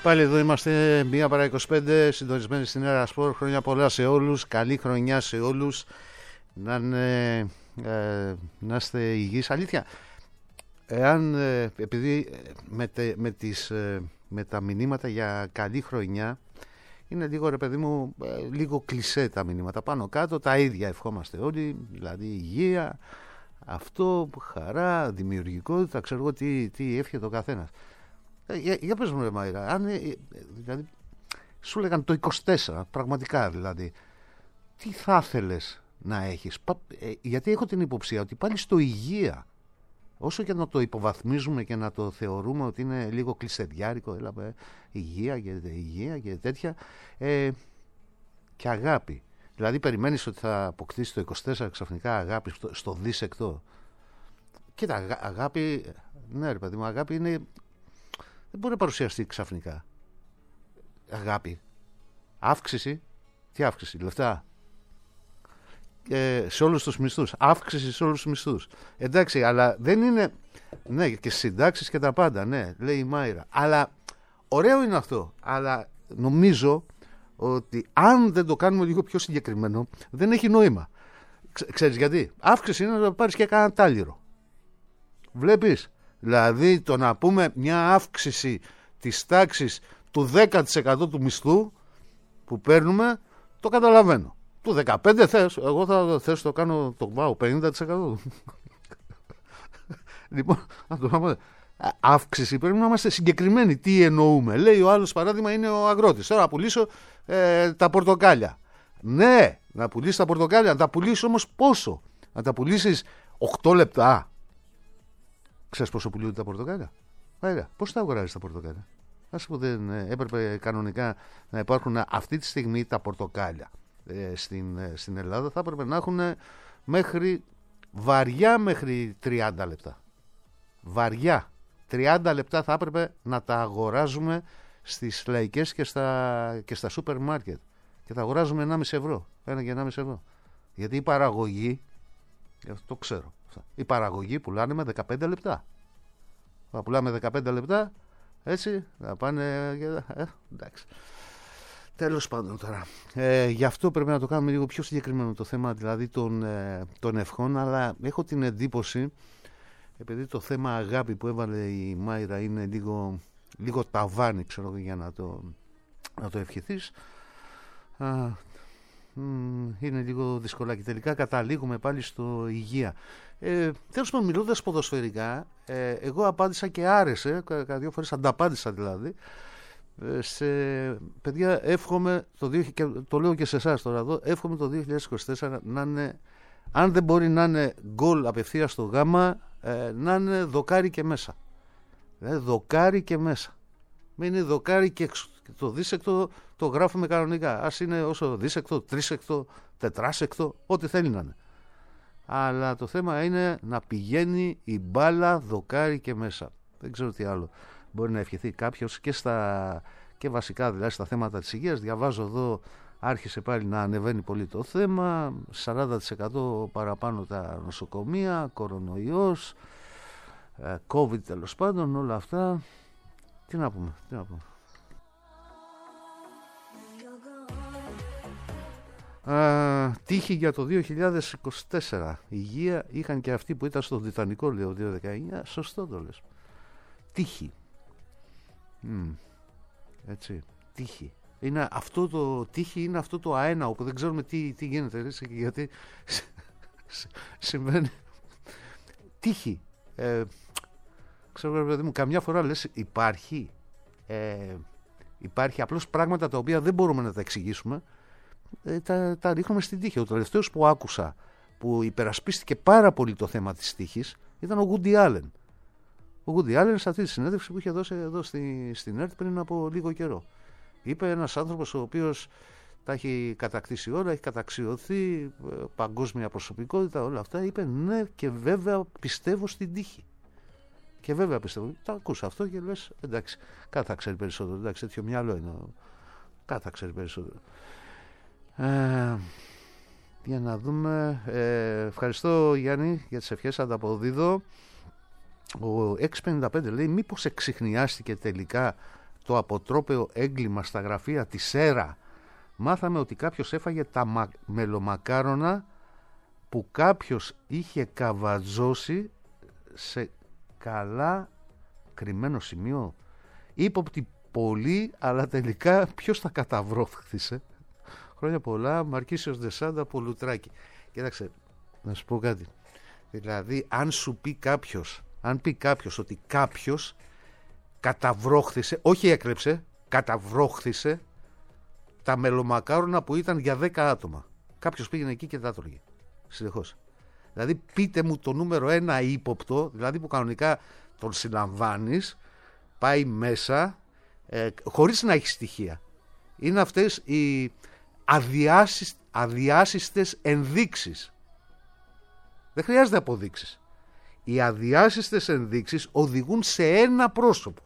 B: Πάλι εδώ είμαστε, μία παρά είκοσι πέντε, συντονισμένοι στην Έρα Σπορ. Χρόνια πολλά σε όλους, καλή χρονιά σε όλους. Να, είναι, ε, να είστε υγιείς. Αλήθεια, εάν, ε, επειδή με, τε, με, τις, ε, με τα μηνύματα για καλή χρονιά, είναι λίγο, ρε παιδί μου, ε, λίγο κλισέ τα μηνύματα. Πάνω κάτω τα ίδια ευχόμαστε όλοι, δηλαδή υγεία, αυτό, χαρά, δημιουργικότητα, ξέρω εγώ τι, τι εύχεται ο καθένας. Ε, για, για πες μου, ρε Μάιρα, αν, ε, δηλαδή, σου λέγαν το είκοσι τέσσερα, πραγματικά δηλαδή, τι θα ήθελες να έχεις? Πα, ε, γιατί έχω την υποψία ότι πάλι στο υγεία, όσο και να το υποβαθμίζουμε και να το θεωρούμε ότι είναι λίγο κλεισεδιάρικο, έλαβε, υγεία και υγεία και τέτοια, ε, και αγάπη. Δηλαδή περιμένεις ότι θα αποκτήσει το είκοσι τέσσερα ξαφνικά αγάπη στο, στο δίσεκτο. Κοίτα, αγά, αγάπη, ναι ρε παιδί μου, αγάπη είναι, δεν μπορεί να παρουσιαστεί ξαφνικά. Αγάπη. Αύξηση. Τι αύξηση? Λεφτά. Ε, σε όλους τους μισθούς. Αύξηση σε όλους τους μισθούς. Εντάξει, αλλά δεν είναι. Ναι, και συντάξεις και τα πάντα. Ναι, λέει η Μάιρα. Αλλά ωραίο είναι αυτό. Αλλά νομίζω ότι αν δεν το κάνουμε λίγο πιο συγκεκριμένο, δεν έχει νόημα. Ξ, ξέρεις γιατί? Αύξηση είναι να πάρεις και κανένα τάλιρο. Βλέπεις? Δηλαδή το να πούμε μια αύξηση της τάξης του δέκα τοις εκατό του μισθού που παίρνουμε, το καταλαβαίνω. Του δεκαπέντε τοις εκατό θες, εγώ θα θες το κάνω, το πάω πενήντα τοις εκατό. Λοιπόν, να το πάμε. Αύξηση πρέπει να είμαστε συγκεκριμένοι. Τι εννοούμε? Λέει ο άλλος, παράδειγμα, είναι ο αγρότης. Τώρα να πουλήσω ε, τα πορτοκάλια. Ναι, να πουλήσεις τα πορτοκάλια. Να τα πουλήσεις όμως πόσο? Να τα πουλήσεις οκτώ λεπτά. Ξέρεις πόσο πουλούνται τα πορτοκάλια? Άρα, πώς τα αγοράζεις τα πορτοκάλια? Ας που δεν ε, έπρεπε κανονικά να υπάρχουν αυτή τη στιγμή τα πορτοκάλια ε, στην, ε, στην Ελλάδα. Θα έπρεπε να έχουν μέχρι βαριά μέχρι τριάντα λεπτά. Βαριά. τριάντα λεπτά θα έπρεπε να τα αγοράζουμε στις λαϊκές και στα, και στα σούπερ μάρκετ. Και τα αγοράζουμε ενάμιση ευρώ. Ένα και ενάμιση ευρώ. Γιατί η παραγωγή, αυτό το ξέρω, η παραγωγή πουλάνε με δεκαπέντε λεπτά. Θα πουλάμε δεκαπέντε λεπτά, έτσι, θα πάνε, ε, εντάξει. Τέλος πάντων τώρα. Ε, γι' αυτό πρέπει να το κάνουμε λίγο πιο συγκεκριμένο το θέμα, δηλαδή των, ε, των ευχών, αλλά έχω την εντύπωση, επειδή το θέμα αγάπη που έβαλε η Μάιρα είναι λίγο, λίγο ταβάνι, ξέρω, για να το, να το ευχηθείς, α, είναι λίγο δυσκολά και τελικά καταλήγουμε πάλι στο υγεία. Ε, τέλος πάντων, μιλώντας ποδοσφαιρικά, ε, εγώ απάντησα και άρεσε, κατά δύο φορές ανταπάντησα δηλαδή, ε, σε παιδιά, εύχομαι το, και το λέω και σε εσάς τώρα εδώ, εύχομαι το δύο χιλιάδες είκοσι τέσσερα να είναι, αν δεν μπορεί να είναι γκολ απευθείας στο γάμα, ε, να είναι δοκάρι και μέσα. Δηλαδή δοκάρι και μέσα. Μην είναι δοκάρι και έξω. Το δίσεκτο το γράφουμε κανονικά. Ας είναι όσο δίσεκτο, τρίσεκτο, τετράσεκτο, ό,τι θέλει να είναι. Αλλά το θέμα είναι να πηγαίνει η μπάλα δοκάρι και μέσα. Δεν ξέρω τι άλλο μπορεί να ευχηθεί κάποιος και, στα, και βασικά δηλαδή στα θέματα της υγείας. Διαβάζω εδώ, άρχισε πάλι να ανεβαίνει πολύ το θέμα. σαράντα τοις εκατό παραπάνω τα νοσοκομεία, κορονοϊός, COVID τέλος πάντων, όλα αυτά. Τι να πούμε, τι να πούμε. Uh, τύχη για το δύο χιλιάδες είκοσι τέσσερα. Υγεία είχαν και αυτοί που ήταν στο Τιτανικό, λέω, δύο χιλιάδες δεκαεννιά. Σωστό το λες. Τύχη. Mm. Έτσι. Τύχη. Είναι αυτό το τύχη, είναι αυτό το αένα όπου δεν ξέρουμε τι, τι γίνεται. Έτσι, γιατί συμβαίνει. Τύχη. Ε, ξέρω, παιδί μου, καμιά φορά λες υπάρχει. Ε, υπάρχει απλώς πράγματα τα οποία δεν μπορούμε να τα εξηγήσουμε. Ε, τα, τα ρίχνουμε στην τύχη. Ο τελευταίος που άκουσα που υπερασπίστηκε πάρα πολύ το θέμα της τύχης ήταν ο Γκούντι Άλεν. Ο Γκούντι Άλεν σε αυτή τη συνέντευξη που είχε δώσει εδώ στη, στην ΕΡΤ πριν από λίγο καιρό. Είπε ένας άνθρωπος ο οποίος τα έχει κατακτήσει όλα, έχει καταξιωθεί, παγκόσμια προσωπικότητα, όλα αυτά. Είπε ναι, και βέβαια πιστεύω στην τύχη. Και βέβαια πιστεύω. Τα ακούσα αυτό και λες εντάξει, κάτι θα ξέρει περισσότερο. Εντάξει, τέτοιο μυαλό είναι. Κάτι θα ξέρει περισσότερο. Ε, για να δούμε. Ε, ευχαριστώ Γιάννη για τις ευχές, ανταποδίδω. Ο έξι πενήντα πέντε λέει μήπως εξιχνιάστηκε τελικά το αποτρόπαιο έγκλημα στα γραφεία της ΕΡΑ, μάθαμε ότι κάποιος έφαγε τα μα... μελομακάρονα που κάποιος είχε καβατζώσει σε καλά κρυμμένο σημείο. Ύποπτη πολύ, αλλά τελικά ποιος τα καταβρόχθησε. Χρόνια πολλά, Μαρκίσιος Δεσάντα από Λουτράκι. Κοίταξε, να σου πω κάτι. Δηλαδή, αν σου πει κάποιος, αν πει κάποιος ότι κάποιος καταβρόχθησε, όχι έκλεψε, καταβρόχθησε τα μελομακάρονα που ήταν για δέκα άτομα. Κάποιος πήγαινε εκεί και τα έτρωγε. Συνεχώς. Δηλαδή, πείτε μου το νούμερο ένα ύποπτο, δηλαδή που κανονικά τον συλλαμβάνεις, πάει μέσα, ε, χωρίς να έχει στοιχεία. Είναι αυτές οι αδιάσυ... αδιάσυστες ενδείξεις. Δεν χρειάζεται αποδείξεις. Οι αδιάσυστες ενδείξεις οδηγούν σε ένα πρόσωπο.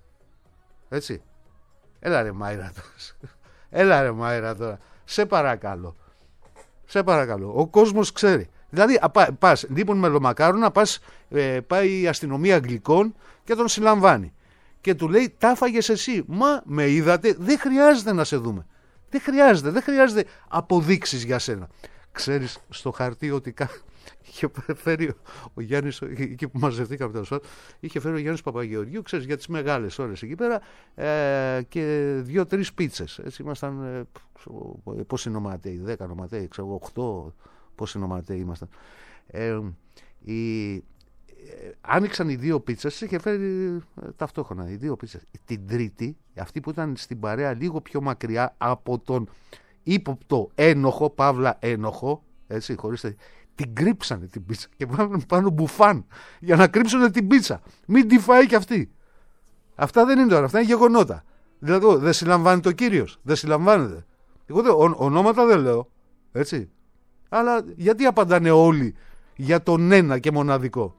B: Έτσι. Έλα ρε Μάιρα τώρα. Έλα ρε Μάιρα τώρα. Σε παρακαλώ. Σε παρακαλώ. Ο κόσμος ξέρει. Δηλαδή πας, λείπουν μελομακάρονα, πας, ε, πάει η αστυνομία Αγγλικών και τον συλλαμβάνει. Και του λέει, τα φάγες εσύ. Μα με είδατε, δεν χρειάζεται να σε δούμε. Δεν χρειάζεται, δεν χρειάζεται αποδείξεις για σένα. Ξέρεις στο χαρτί ότι κα... είχε φέρει ο Γιάννης, εκεί που μαζευτήκαμε τέλος πάντων, είχε φέρει ο Γιάννης Παπαγεωργίου, ξέρεις, για τις μεγάλες ώρες εκεί πέρα, ε, και δύο-τρεις πίτσες. Έτσι ήμασταν, ε, πόσοι νοματέοι, δέκα νοματέοι, ξέρω, οκτώ, πόσοι νοματέοι ήμασταν. Ε, οι, ε, άνοιξαν οι δύο πίτσες, είχε φέρει ε, ταυτόχρονα οι δύο πίτσες. Την τρίτη, αυτή που ήταν στην παρέα λίγο πιο μακριά από τον ύποπτο ένοχο, παύλα ένοχο, έτσι, χωρίς την κρύψανε την πίτσα και πάνω, πάνω μπουφάν για να κρύψουν την πίτσα. Μην τη φάει κι αυτή. Αυτά δεν είναι τώρα, αυτά είναι γεγονότα. Δηλαδή δεν συλλαμβάνει το Κύριος, δεν συλλαμβάνεται. Εγώ δεν, ο, ονόματα δεν λέω, έτσι. Αλλά γιατί απαντάνε όλοι για τον ένα και μοναδικό.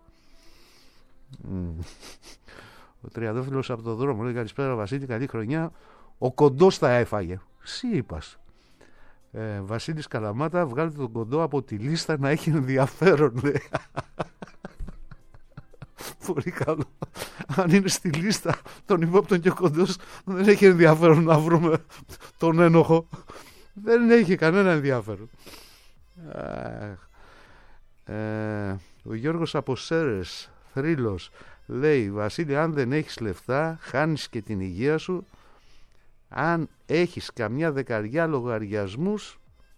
B: Mm. Ο Τριαντόφυλλος από το δρόμο λέει, καλησπέρα Βασίλη, καλή χρονιά. Ο κοντός τα έφαγε. Σύ είπας. Ε, Βασίλης Καλαμάτα, βγάλετε τον κοντό από τη λίστα να έχει ενδιαφέρον, λέει. Πολύ καλό. Αν είναι στη λίστα των υπόπτων και ο κοντός, δεν έχει ενδιαφέρον να βρούμε τον ένοχο. Δεν έχει κανένα ενδιαφέρον. Ε, ο Γιώργος από Σέρες, θρύλος, λέει, Βασίλη, αν δεν έχεις λεφτά, χάνεις και την υγεία σου. Αν έχεις καμιά δεκαριά λογαριασμούς,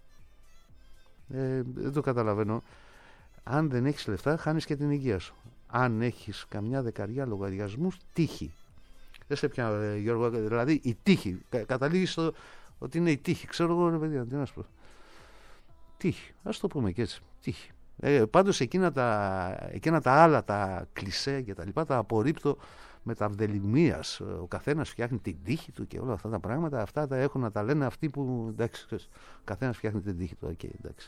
B: ε, δεν το καταλαβαίνω. Αν δεν έχεις λεφτά, χάνεις και την υγεία σου. Αν έχεις καμιά δεκαριά λογαριασμούς, τύχη. Δεν σε πια, ε, Γιώργο, δηλαδή η τύχη. Κα, καταλήγει στο ότι είναι η τύχη. Ξέρω εγώ, ρε παιδιά, τι να σου πω. Τύχη. Ας το πούμε και έτσι. Τύχη. Ε, πάντως εκείνα τα, εκείνα τα άλλα, τα κλισέ και τα λοιπά, τα απορρίπτω με τα αυδελημίας. Ο καθένας φτιάχνει την τύχη του και όλα αυτά τα πράγματα. Αυτά τα έχουν να τα λένε αυτοί που, εντάξει, ο καθένας φτιάχνει την τύχη του. Okay, εντάξει.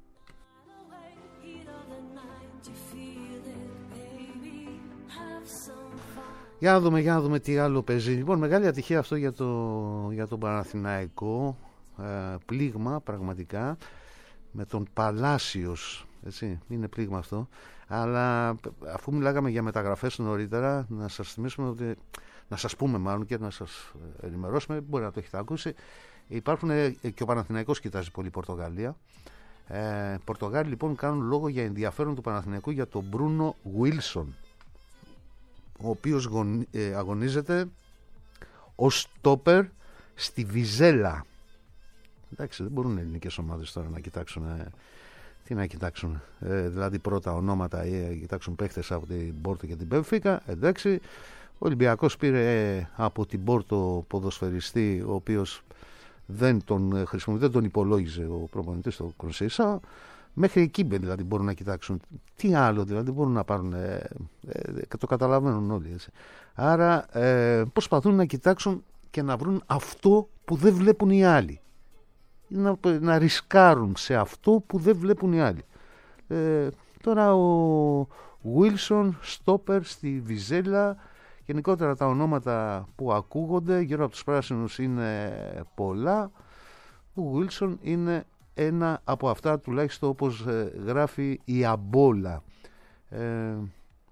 B: Για να δούμε, για να δούμε τι άλλο παίζει. Λοιπόν, μεγάλη ατυχία αυτό για, το, για τον Παναθηναϊκό. Ε, πλήγμα πραγματικά με τον Παλάσιος. Έτσι, είναι πλήγμα αυτό. Αλλά αφού μιλάγαμε για μεταγραφές νωρίτερα, να σας θυμίσουμε ότι, να σας πούμε μάλλον και να σας ενημερώσουμε, μπορεί να το έχετε ακούσει, υπάρχουν και ο Παναθηναϊκός κοιτάζει πολύ Πορτογαλία. Ε, Πορτογάλοι λοιπόν κάνουν λόγο για ενδιαφέρον του Παναθηναϊκού για τον Μπρούνο Γουίλσον, ο οποίος γον, ε, αγωνίζεται ως στόπερ στη Βιζέλα. Εντάξει, δεν μπορούν οι ελληνικές ομάδες τώρα να κοιτάξουν, ε, τι να κοιτάξουν, ε, δηλαδή πρώτα ονόματα ή ε, κοιτάξουν παίχτες από την Πόρτο και την Μπενφίκα. Εντάξει, ο Ολυμπιακός πήρε ε, από την Πόρτο ποδοσφαιριστή, ο οποίος δεν τον χρησιμοποιεί, δεν τον υπολόγιζε ο προπονητής του Κροσίσα. Μέχρι εκεί δηλαδή μπορούν να κοιτάξουν. Τι άλλο δηλαδή μπορούν να πάρουν, ε, ε, το καταλαβαίνουν όλοι, έτσι. Άρα ε, προσπαθούν να κοιτάξουν και να βρουν αυτό που δεν βλέπουν οι άλλοι. Να, να ρισκάρουν σε αυτό που δεν βλέπουν οι άλλοι. Ε, τώρα ο Wilson, στόπερ στη Βιζέλα, γενικότερα τα ονόματα που ακούγονται γύρω από τους πράσινους είναι πολλά. Ο Wilson είναι ένα από αυτά, τουλάχιστον όπως ε, γράφει η Αμπόλα. Ε,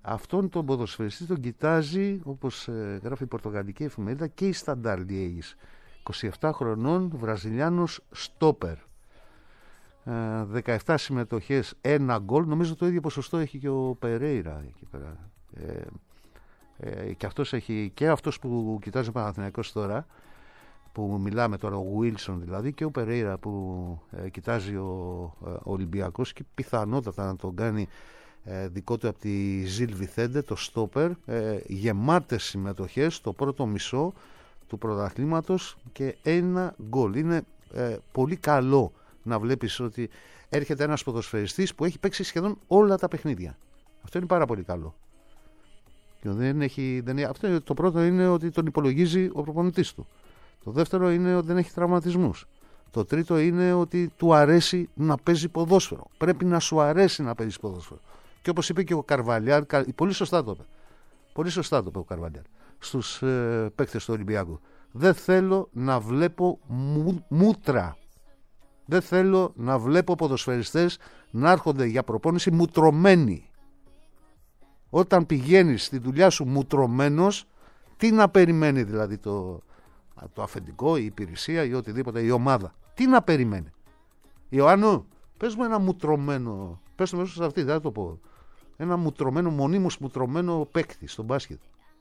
B: αυτόν τον ποδοσφαιριστή τον κοιτάζει, όπως ε, γράφει η πορτογαλική εφημερίδα, και η Standard Liège. είκοσι επτά χρονών, Βραζιλιάνος στόπερ. Ε, δεκαεπτά συμμετοχές, ένα γκολ. Νομίζω το ίδιο ποσοστό έχει και ο Περέιρα εκεί πέρα. Ε, ε, και, αυτός έχει, και αυτός που κοιτάζει ο Παναθηναϊκός τώρα, που μιλάμε τώρα, ο Βίλσον δηλαδή, και ο Περέιρα που ε, κοιτάζει ο ε, Ολυμπιακός, και πιθανότατα να τον κάνει ε, δικό του από τη Ζιλ Βιθέντε, το στόπερ. Ε, γεμάτες συμμετοχές το πρώτο μισό του πρωταθλήματος και ένα γκολ. Είναι ε, πολύ καλό να βλέπεις ότι έρχεται ένας ποδοσφαιριστής που έχει παίξει σχεδόν όλα τα παιχνίδια. Αυτό είναι πάρα πολύ καλό. Και δεν έχει, δεν, αυτό, το πρώτο είναι ότι τον υπολογίζει ο προπονητής του. Το δεύτερο είναι ότι δεν έχει τραυματισμούς. Το τρίτο είναι ότι του αρέσει να παίζει ποδόσφαιρο. Πρέπει να σου αρέσει να παίζει ποδόσφαιρο. Και όπως είπε και ο Καρβαλιάρ, πολύ σωστά το είπε. Πολύ σωστά το είπε ο Καρβαλιάρ στους ε, παίκτες του Ολυμπιακού. Δεν θέλω να βλέπω μου, μούτρα. Δεν θέλω να βλέπω ποδοσφαιριστές να έρχονται για προπόνηση μουτρωμένοι. Όταν πηγαίνεις στη δουλειά σου μουτρωμένος, τι να περιμένει δηλαδή το, το αφεντικό, η υπηρεσία ή οτιδήποτε, η ομάδα? Τι να περιμένει? Ιωάννου, πες μου ένα μουτρωμένο, πες μου σε αυτή, δεν το πω, ένα μουτρωμένο, μονίμως μουτρωμένο παίκτη στον μπάσκετ.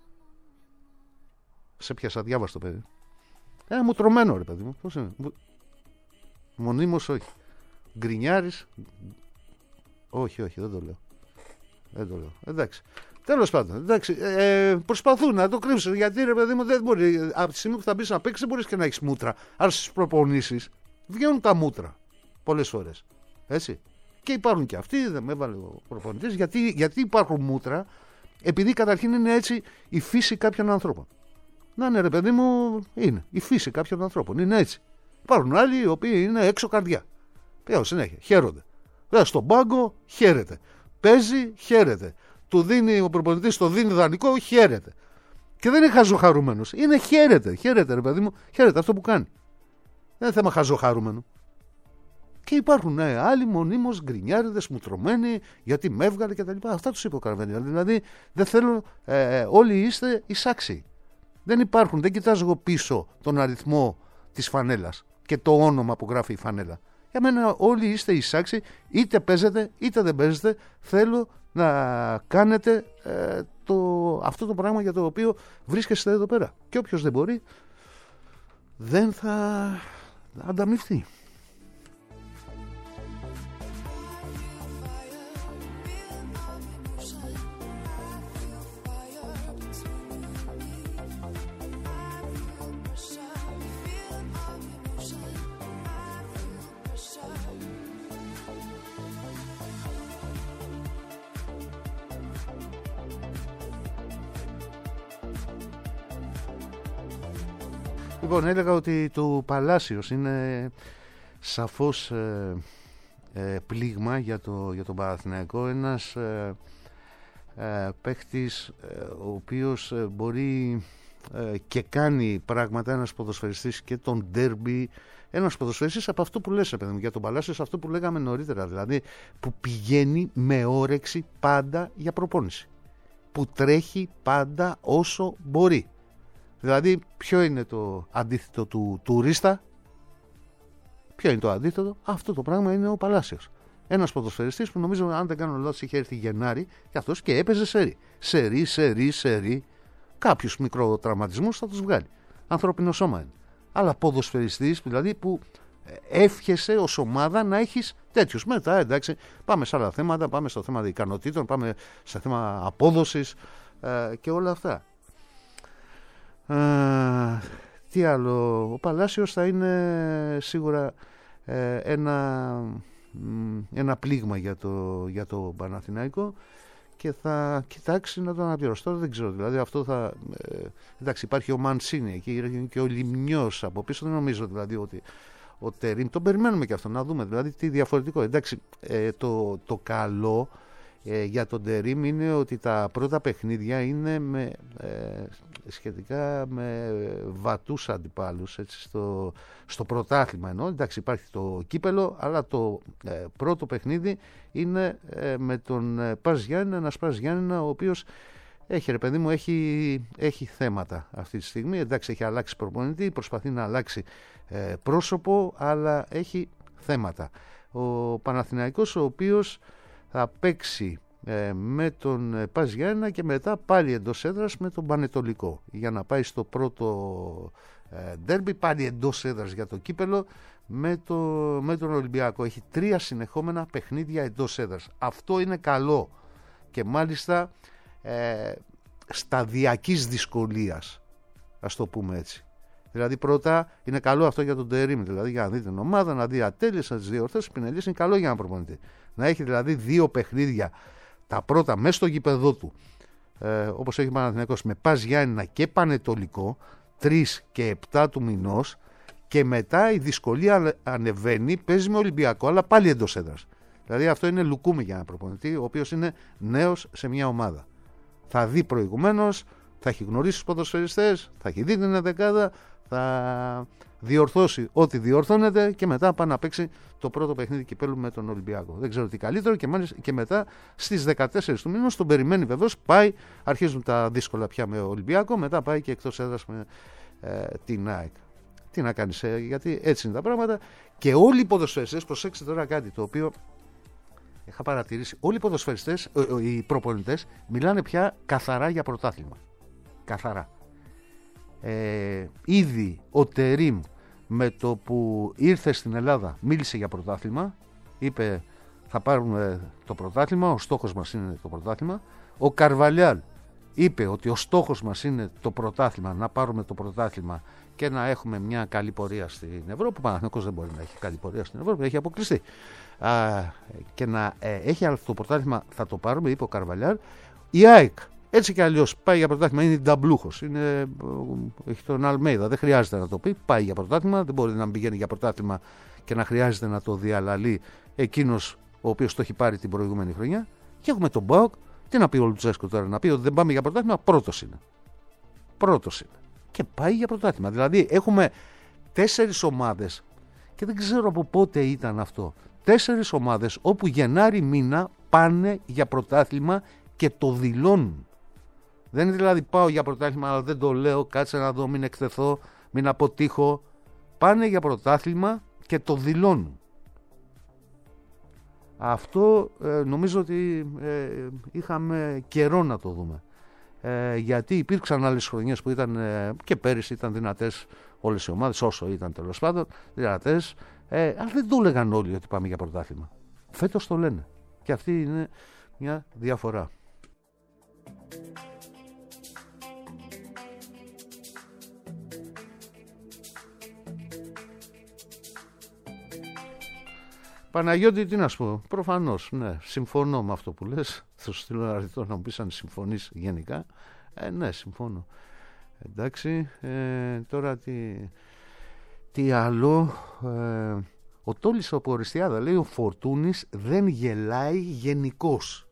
B: Σε πιάσα διάβαστο παιδί. Ένα μουτρωμένο ρε παιδί μου. Πώς είναι? Μονίμως όχι. Γκρινιάρης. Όχι, όχι, δεν το λέω. Δεν το λέω. Εντάξει. Τέλος πάντων, εντάξει, ε, προσπαθούν να το κρύψουν, γιατί ρε παιδί μου δεν μπορεί. Από τη στιγμή που θα μπεις να παίξεις, δεν μπορείς και να έχεις μούτρα. Άρα στις προπονήσεις βγαίνουν τα μούτρα πολλές φορές. Έτσι. Και υπάρχουν και αυτοί, δεν με έβαλε ο προπονητής. Γιατί, γιατί υπάρχουν μούτρα? Επειδή καταρχήν είναι έτσι η φύση κάποιων ανθρώπων. Να είναι ρε παιδί μου, είναι η φύση κάποιων ανθρώπων. Είναι έτσι. Υπάρχουν άλλοι οι οποίοι είναι έξω καρδιά. Πέρα συνέχεια, χαίρονται. Δηλαδή στον πάγκο χαίρεται. Παίζει, χαίρεται. Του δίνει ο προπονητής, το δίνει δανεικό, χαίρεται. Και δεν είναι χαζοχαρούμενος. Είναι χαίρεται. Χαίρεται, ρε παιδί μου, χαίρεται αυτό που κάνει. Δεν είναι θέμα χαζοχαρούμενο. Και υπάρχουν ναι, άλλοι μονίμως γκρινιάριδες, μουτρωμένοι, γιατί με έβγαλε κτλ. Αυτά τους είπε ο Καρβένιας. Δηλαδή, δεν θέλω, ε, όλοι είστε εισάξιοι. Δεν υπάρχουν, δεν κοιτάζω εγώ πίσω τον αριθμό της φανέλας και το όνομα που γράφει η φανέλα. Για μένα όλοι είστε εισάξιοι, είτε παίζετε είτε δεν παίζετε. Θέλω να κάνετε ε, το, αυτό το πράγμα για το οποίο βρίσκεστε εδώ πέρα. Και όποιος δεν μπορεί, δεν θα ανταμυφθεί. Λοιπόν, έλεγα ότι το Παλάσιος είναι σαφώς ε, ε, πλήγμα για, το, για τον Παναθηναϊκό. Ένας ε, ε, παίχτης ε, ο οποίος ε, μπορεί ε, και κάνει πράγματα, ένας ποδοσφαιριστής και τον ντέρμπι, ένας ποδοσφαιριστής από αυτό που λες, παιδί, για τον Παλάσιος, αυτό που λέγαμε νωρίτερα, δηλαδή που πηγαίνει με όρεξη πάντα για προπόνηση, που τρέχει πάντα όσο μπορεί. Δηλαδή, ποιο είναι το αντίθετο του τουρίστα? Ποιο είναι το αντίθετο? Αυτό το πράγμα είναι ο Παλάσιος. Ένας ποδοσφαιριστής που νομίζω, αν δεν κάνω λάθος, είχε έρθει Γενάρη και αυτός και έπαιζε σερί. Σερί, σερί, σερί. Κάποιους μικροτραυματισμούς θα τους βγάλει. Ανθρώπινο σώμα είναι. Αλλά ποδοσφαιριστής, δηλαδή, που εύχεσαι ως ομάδα να έχεις τέτοιους. Μετά, εντάξει, πάμε σε άλλα θέματα, πάμε στο θέμα ικανοτήτων, πάμε σε θέμα απόδοσης ε, και όλα αυτά. Uh, τι άλλο? Ο Παλάσιος θα είναι σίγουρα ε, ένα, ένα πλήγμα για το, για το Παναθηναϊκό και θα κοιτάξει να το αναπληρώσει. Τώρα δεν ξέρω, δηλαδή αυτό θα ε, εντάξει, υπάρχει ο Μανσίνη εκεί και ο Λιμνιός από πίσω. Δεν νομίζω δηλαδή ότι ο Τερίμ, τον περιμένουμε και αυτό να δούμε δηλαδή τι διαφορετικό. Εντάξει, ε, το, το καλό ε, για τον Τερίμ είναι ότι τα πρώτα παιχνίδια είναι με, ε, σχετικά με βατούς αντιπάλους, έτσι, στο, στο πρωτάθλημα εννοώ. Εντάξει, υπάρχει το κύπελο, αλλά το ε, πρώτο παιχνίδι είναι ε, με τον ε, Πας Γιάννενα, ένας Πας Γιάννενα ο οποίος έχει, ρε παιδί μου, έχει, έχει θέματα αυτή τη στιγμή. Εντάξει, έχει αλλάξει προπονητή, προσπαθεί να αλλάξει ε, πρόσωπο, αλλά έχει θέματα. Ο Παναθηναϊκός, ο οποίος θα παίξει ε, με τον ε, Πας Γιάννενα και μετά πάλι εντός έδρας με τον Πανετολικό για να πάει στο πρώτο ε, ντέρμπι, πάλι εντός έδρας για το κύπελο με, το, με τον Ολυμπιακό. Έχει τρία συνεχόμενα παιχνίδια εντός έδρας. Αυτό είναι καλό και μάλιστα ε, σταδιακής δυσκολίας, ας το πούμε έτσι. Δηλαδή πρώτα είναι καλό αυτό για τον Τερίμ, δηλαδή για να δει την ομάδα, να δει ατέλειες, να τις διορθώσει, πινελίες, είναι καλό για να προπονητή. Να έχει δηλαδή δύο παιχνίδια, τα πρώτα μέσα στο γήπεδό του, ε, όπως έχει ο Παναθηναϊκός, με Πας Γιάννενα και Πανετολικό, τρεις και επτά του μηνός, και μετά η δυσκολία ανεβαίνει, παίζει με Ολυμπιακό, αλλά πάλι εντός έδρας. Δηλαδή αυτό είναι λουκούμι για ένα προπονητή, ο οποίος είναι νέος σε μια ομάδα. Θα δει προηγουμένως, θα έχει γνωρίσει τους ποδοσφαιριστές, θα έχει δει την ενδεκάδα, θα διορθώσει ό,τι διορθώνεται και μετά πάει να παίξει το πρώτο παιχνίδι κυπέλου με τον Ολυμπιακό. Δεν ξέρω τι καλύτερο, και, μάλιστα, και μετά στις δεκατέσσερις του μήνους τον περιμένει βεβαίως, πάει, αρχίζουν τα δύσκολα πια με Ολυμπιακό, μετά πάει και εκτός έδρας με ε, την ΑΕΚ. Τι να κάνεις, ε, γιατί έτσι είναι τα πράγματα. Και όλοι οι ποδοσφαιριστές, προσέξτε τώρα κάτι το οποίο είχα παρατηρήσει, όλοι οι ποδοσφαιριστές, ε, ε, οι προπονητές μιλάνε πια καθαρά για πρωτάθλημα. Καθαρά. Ε, ήδη ο Τερίμ με το που ήρθε στην Ελλάδα μίλησε για πρωτάθλημα, είπε θα πάρουμε το πρωτάθλημα, ο στόχος μας είναι το πρωτάθλημα. Ο Καρβαλιάλ είπε ότι ο στόχος μας είναι το πρωτάθλημα, να πάρουμε το πρωτάθλημα και να έχουμε μια καλή πορεία στην Ευρώπη. Ο Παναθηναϊκός δεν μπορεί να έχει καλή πορεία στην Ευρώπη, έχει αποκλειστεί. Α, και να ε, έχει αυτό το πρωτάθλημα θα το πάρουμε, είπε ο Καρβαλιάλ. Η ΑΕΚ έτσι και αλλιώς πάει για πρωτάθλημα, είναι νταμπλούχος, είναι, έχει τον Αλμέιδα, δεν χρειάζεται να το πει, πάει για πρωτάθλημα, δεν μπορεί να πηγαίνει για πρωτάθλημα και να χρειάζεται να το διαλαλεί εκείνος ο οποίος το έχει πάρει την προηγούμενη χρονιά. Και έχουμε τον ΠΑΟΚ, τι να πει ο Λουτσέσκο τώρα, να πει ότι δεν πάμε για πρωτάθλημα, πρώτος είναι. Πρώτος είναι. Και πάει για πρωτάθλημα. Δηλαδή έχουμε τέσσερις ομάδες, και δεν ξέρω από πότε ήταν αυτό, τέσσερις ομάδες όπου Γενάρη μήνα πάνε για πρωτάθλημα και το δηλώνουν. Δεν είναι δηλαδή πάω για πρωτάθλημα αλλά δεν το λέω, κάτσε να δω, μην εκτεθώ, μην αποτύχω. Πάνε για πρωτάθλημα και το δηλώνουν. Αυτό ε, νομίζω ότι ε, είχαμε καιρό να το δούμε. Ε, γιατί υπήρξαν άλλες χρονιές που ήταν ε, και πέρυσι ήταν δυνατές όλες οι ομάδες, όσο ήταν τέλος πάντων δυνατές, ε, αλλά δεν το έλεγαν όλοι ότι πάμε για πρωτάθλημα. Φέτος το λένε. Και αυτή είναι μια διαφορά. Παναγιώτη, τι να σου πω, προφανώς, ναι, συμφωνώ με αυτό που λες. Θα σου στείλω ένα αριθμό να μου πεις αν συμφωνείς γενικά. Ε, ναι, συμφωνώ. Εντάξει, ε, τώρα τι, τι άλλο. Ε, ο Τόλης από Οριστιάδα λέει: ο Φορτούνης δεν γελάει γενικώς.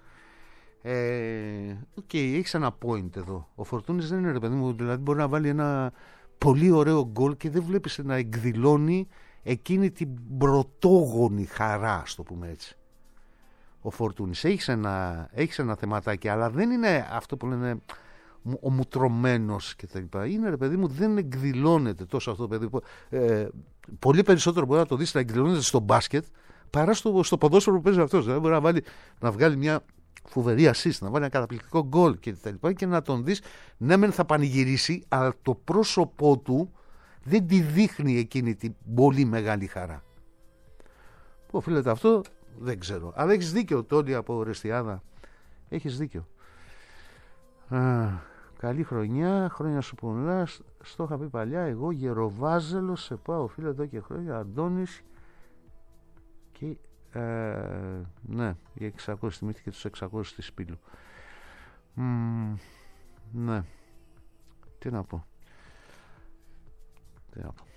B: Ε, Οκ, okay, έχεις ένα point εδώ. Ο Φορτούνης δεν είναι, ρε παιδί μου, δηλαδή μπορεί να βάλει ένα πολύ ωραίο γκολ και δεν βλέπεις να εκδηλώνει εκείνη την πρωτόγονη χαρά, ας το πούμε έτσι. Ο Φορτούνης έχεις ένα, έχεις ένα θεματάκι, αλλά δεν είναι αυτό που λένε ο μουτρωμένος και τα λοιπά. Είναι, ρε παιδί μου, δεν εκδηλώνεται τόσο αυτό το παιδί. Ε, πολύ περισσότερο μπορεί να το δεις να εκδηλώνεται στο μπάσκετ παρά στο, στο ποδόσφαιρο που παίζει αυτός. Δηλαδή μπορεί να, βάλει, να βγάλει μια φοβερή assist, να βάλει ένα καταπληκτικό γκολ και τα λοιπά, και να τον δεις, ναι μεν θα πανηγυρίσει, αλλά το πρόσωπό του δεν τη δείχνει εκείνη την πολύ μεγάλη χαρά. Πού οφείλεται αυτό δεν ξέρω. Αλλά έχεις δίκιο, Τόλι από Ρεστιάδα. Έχεις δίκιο. Α, καλή χρονιά, χρόνια σου πολλά. Στο είχα πει παλιά, εγώ Γεροβάζελο σε πάω φίλε εδώ και χρόνια. Αντώνης και ε, ναι, οι εξακόσιοι, θυμήθηκε τους εξακόσιους της Σπήλου. Μ, ναι, τι να πω. Τι να πω.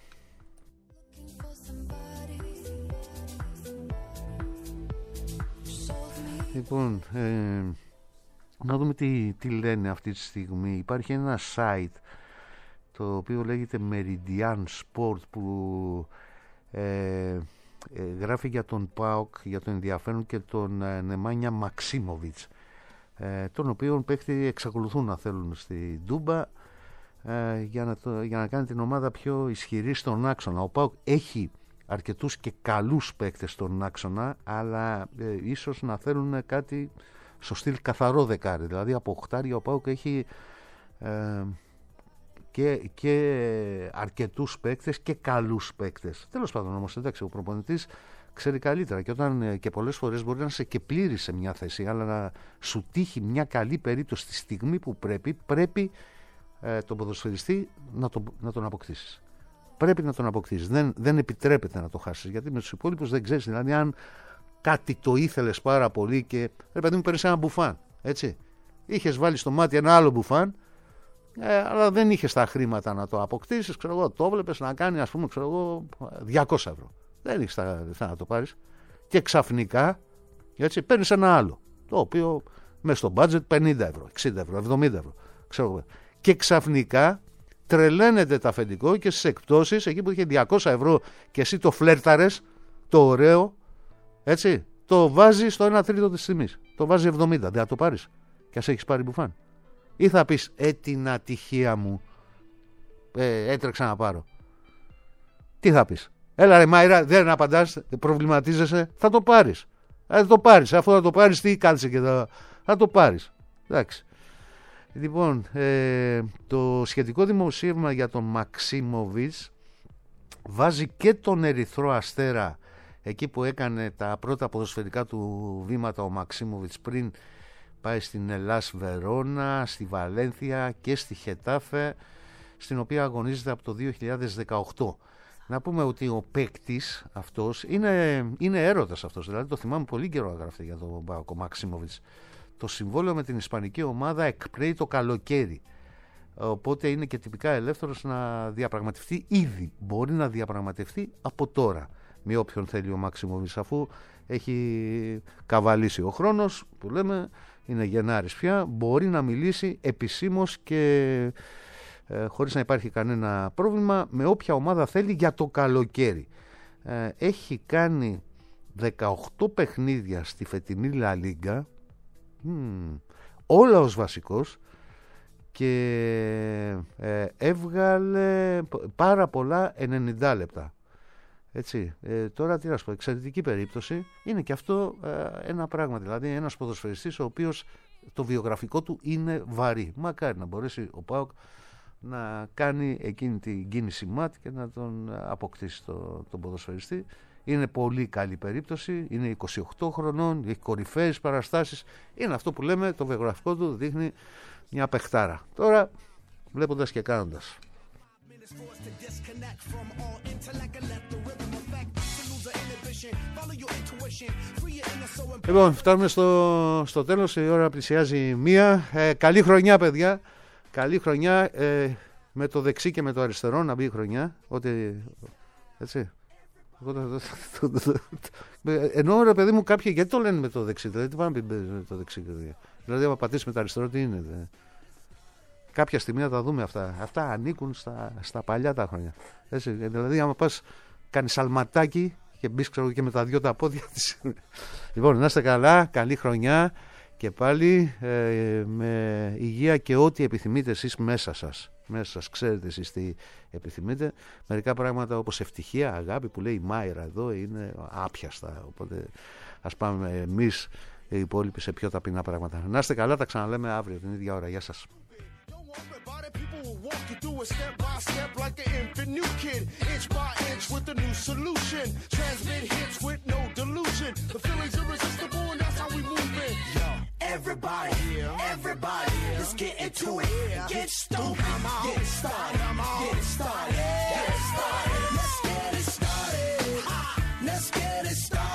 B: Λοιπόν, ε, να δούμε τι, τι λένε αυτή τη στιγμή. Υπάρχει ένα site το οποίο λέγεται Meridian Sport που ε, ε, γράφει για τον ΠΑΟΚ, για τον ενδιαφέρον και τον ε, Νεμάνια Μαξίμοβιτς, ε, τον οποίον παίχτη εξακολουθούν να θέλουν στη Ντούμπα ε, για, να το, για να κάνει την ομάδα πιο ισχυρή στον άξονα. Ο ΠΑΟΚ έχει αρκετούς και καλούς παίκτες στον άξονα, αλλά ε, ίσως να θέλουν κάτι στο στυλ καθαρό δεκάρι, δηλαδή από οχτάρια ο ΠΑΟΚ έχει ε, και, και αρκετούς παίκτες και καλούς παίκτες. Τέλος πάντων όμως, εντάξει, ο προπονητής ξέρει καλύτερα και, όταν, και πολλές φορές μπορεί να σε και πλήρει σε μια θέση, αλλά να σου τύχει μια καλή περίπτωση στη στιγμή που πρέπει, πρέπει ε, τον ποδοσφαιριστή να, το, να τον αποκτήσεις. Πρέπει να τον αποκτήσεις. Δεν, δεν επιτρέπεται να το χάσεις, γιατί με τους υπόλοιπους δεν ξέρεις. Δηλαδή, αν κάτι το ήθελες πάρα πολύ και ρε παιδί μου παίρνεις ένα μπουφάν, έτσι. Είχες βάλει στο μάτι ένα άλλο μπουφάν, ε, αλλά δεν είχες τα χρήματα να το αποκτήσεις, ξέρω εγώ, το έβλεπες να κάνει, ας πούμε, ξέρω εγώ, διακόσια ευρώ. Δεν είχες τα λεφτά να το πάρεις. Και ξαφνικά, έτσι, παίρνεις ένα άλλο, το οποίο μέσα στο budget πενήντα ευρώ, εξήντα ευρώ, εβδομήντα ευρώ, ξέρω εγώ. Και ξαφνικά τρελαίνεται το αφεντικό και στις εκπτώσεις, εκεί που είχε διακόσια ευρώ και εσύ το φλέρταρες, το ωραίο, έτσι, το βάζει στο ένα τρίτο της τιμής. Το βάζει εβδομήντα, δεν θα το πάρεις και ας έχεις πάρει μπουφάν. Ή θα πεις, ε την ατυχία μου, ε, έτρεξα να πάρω. Τι θα πεις? Έλα ρε Μάιρα, δεν απαντάς, προβληματίζεσαι, θα το πάρεις. Θα το πάρεις, αφού θα το πάρεις, τι κάτσε και θα, θα το πάρεις. Εντάξει. Λοιπόν, ε, το σχετικό δημοσίευμα για τον Μαξίμοβιτς βάζει και τον Ερυθρό Αστέρα, εκεί που έκανε τα πρώτα ποδοσφαιρικά του βήματα ο Μαξίμοβιτς πριν πάει στην Ελλάς Βερόνα, στη Βαλένθια και στη Χετάφε, στην οποία αγωνίζεται από το δύο χιλιάδες δεκαοκτώ. Να πούμε ότι ο παίκτης αυτός είναι, είναι έρωτας αυτός, δηλαδή το θυμάμαι πολύ καιρό να γράφει για τον Πάκο Μαξίμοβιτς. Το συμβόλαιο με την ισπανική ομάδα εκπνέει το καλοκαίρι, οπότε είναι και τυπικά ελεύθερος να διαπραγματευτεί ήδη. Μπορεί να διαπραγματευτεί από τώρα με όποιον θέλει ο Μαξίμοβιτς, αφού έχει καβαλήσει ο χρόνος που λέμε, είναι Γενάρης πια, μπορεί να μιλήσει επισήμως και ε, χωρίς να υπάρχει κανένα πρόβλημα με όποια ομάδα θέλει για το καλοκαίρι. Ε, έχει κάνει δεκαοκτώ παιχνίδια στη φετινή Λα Λίγκα, mm, όλα ως βασικός, και ε, έβγαλε πάρα πολλά ενενήντα λεπτά. Έτσι, ε, τώρα τι να σου πω, εξαιρετική περίπτωση. Είναι και αυτό ε, ένα πράγμα, δηλαδή ένας ποδοσφαιριστής ο οποίος το βιογραφικό του είναι βαρύ. Μακάρι να μπορέσει ο ΠΑΟΚ να κάνει εκείνη την κίνηση ΜΑΤ και να τον αποκτήσει το, τον ποδοσφαιριστή. Είναι πολύ καλή περίπτωση, είναι είκοσι οκτώ χρονών, έχει κορυφαίες παραστάσεις. Είναι αυτό που λέμε, το βιογραφικό του δείχνει μια παιχτάρα. Τώρα, βλέποντας και κάνοντας. Λοιπόν, φτάνουμε στο, στο τέλος, η ώρα πλησιάζει μία. Ε, καλή χρονιά, παιδιά. Καλή χρονιά, ε, με το δεξί και με το αριστερό να μπει η χρονιά. Ότι, έτσι. Ενώ ρε παιδί μου, κάποιοι γιατί το λένε με το δεξί, δηλαδή τι πάνε να πει με το δεξί, δηλαδή άμα πατήσει με το αριστερό τι είναι, δε. Κάποια στιγμή θα τα δούμε αυτά. Αυτά ανήκουν στα, στα παλιά τα χρόνια. Έτσι, δηλαδή άμα πας κάνεις αλματάκι και μπεις ξέρω, και με τα δυο τα πόδια της. Λοιπόν, να είστε καλά, καλή χρονιά και πάλι ε, με υγεία και ό,τι επιθυμείτε εσείς μέσα σας. Μέσα σας ξέρετε εσείς τι επιθυμείτε. Μερικά πράγματα όπως ευτυχία, αγάπη που λέει η Μάιρα εδώ είναι άπιαστα. Οπότε ας πάμε εμείς οι υπόλοιποι σε πιο ταπεινά πράγματα. Να είστε καλά, τα ξαναλέμε αύριο την ίδια ώρα. Γεια σας.
C: People will walk you through it step by step like an infant new kid, inch by inch with a new solution. Transmit hits with no delusion. The feeling's irresistible and that's how we move it. Yo, everybody, everybody, let's get into it. Get stupid, get started, get it started, get it started. Let's get it started. Let's get it started.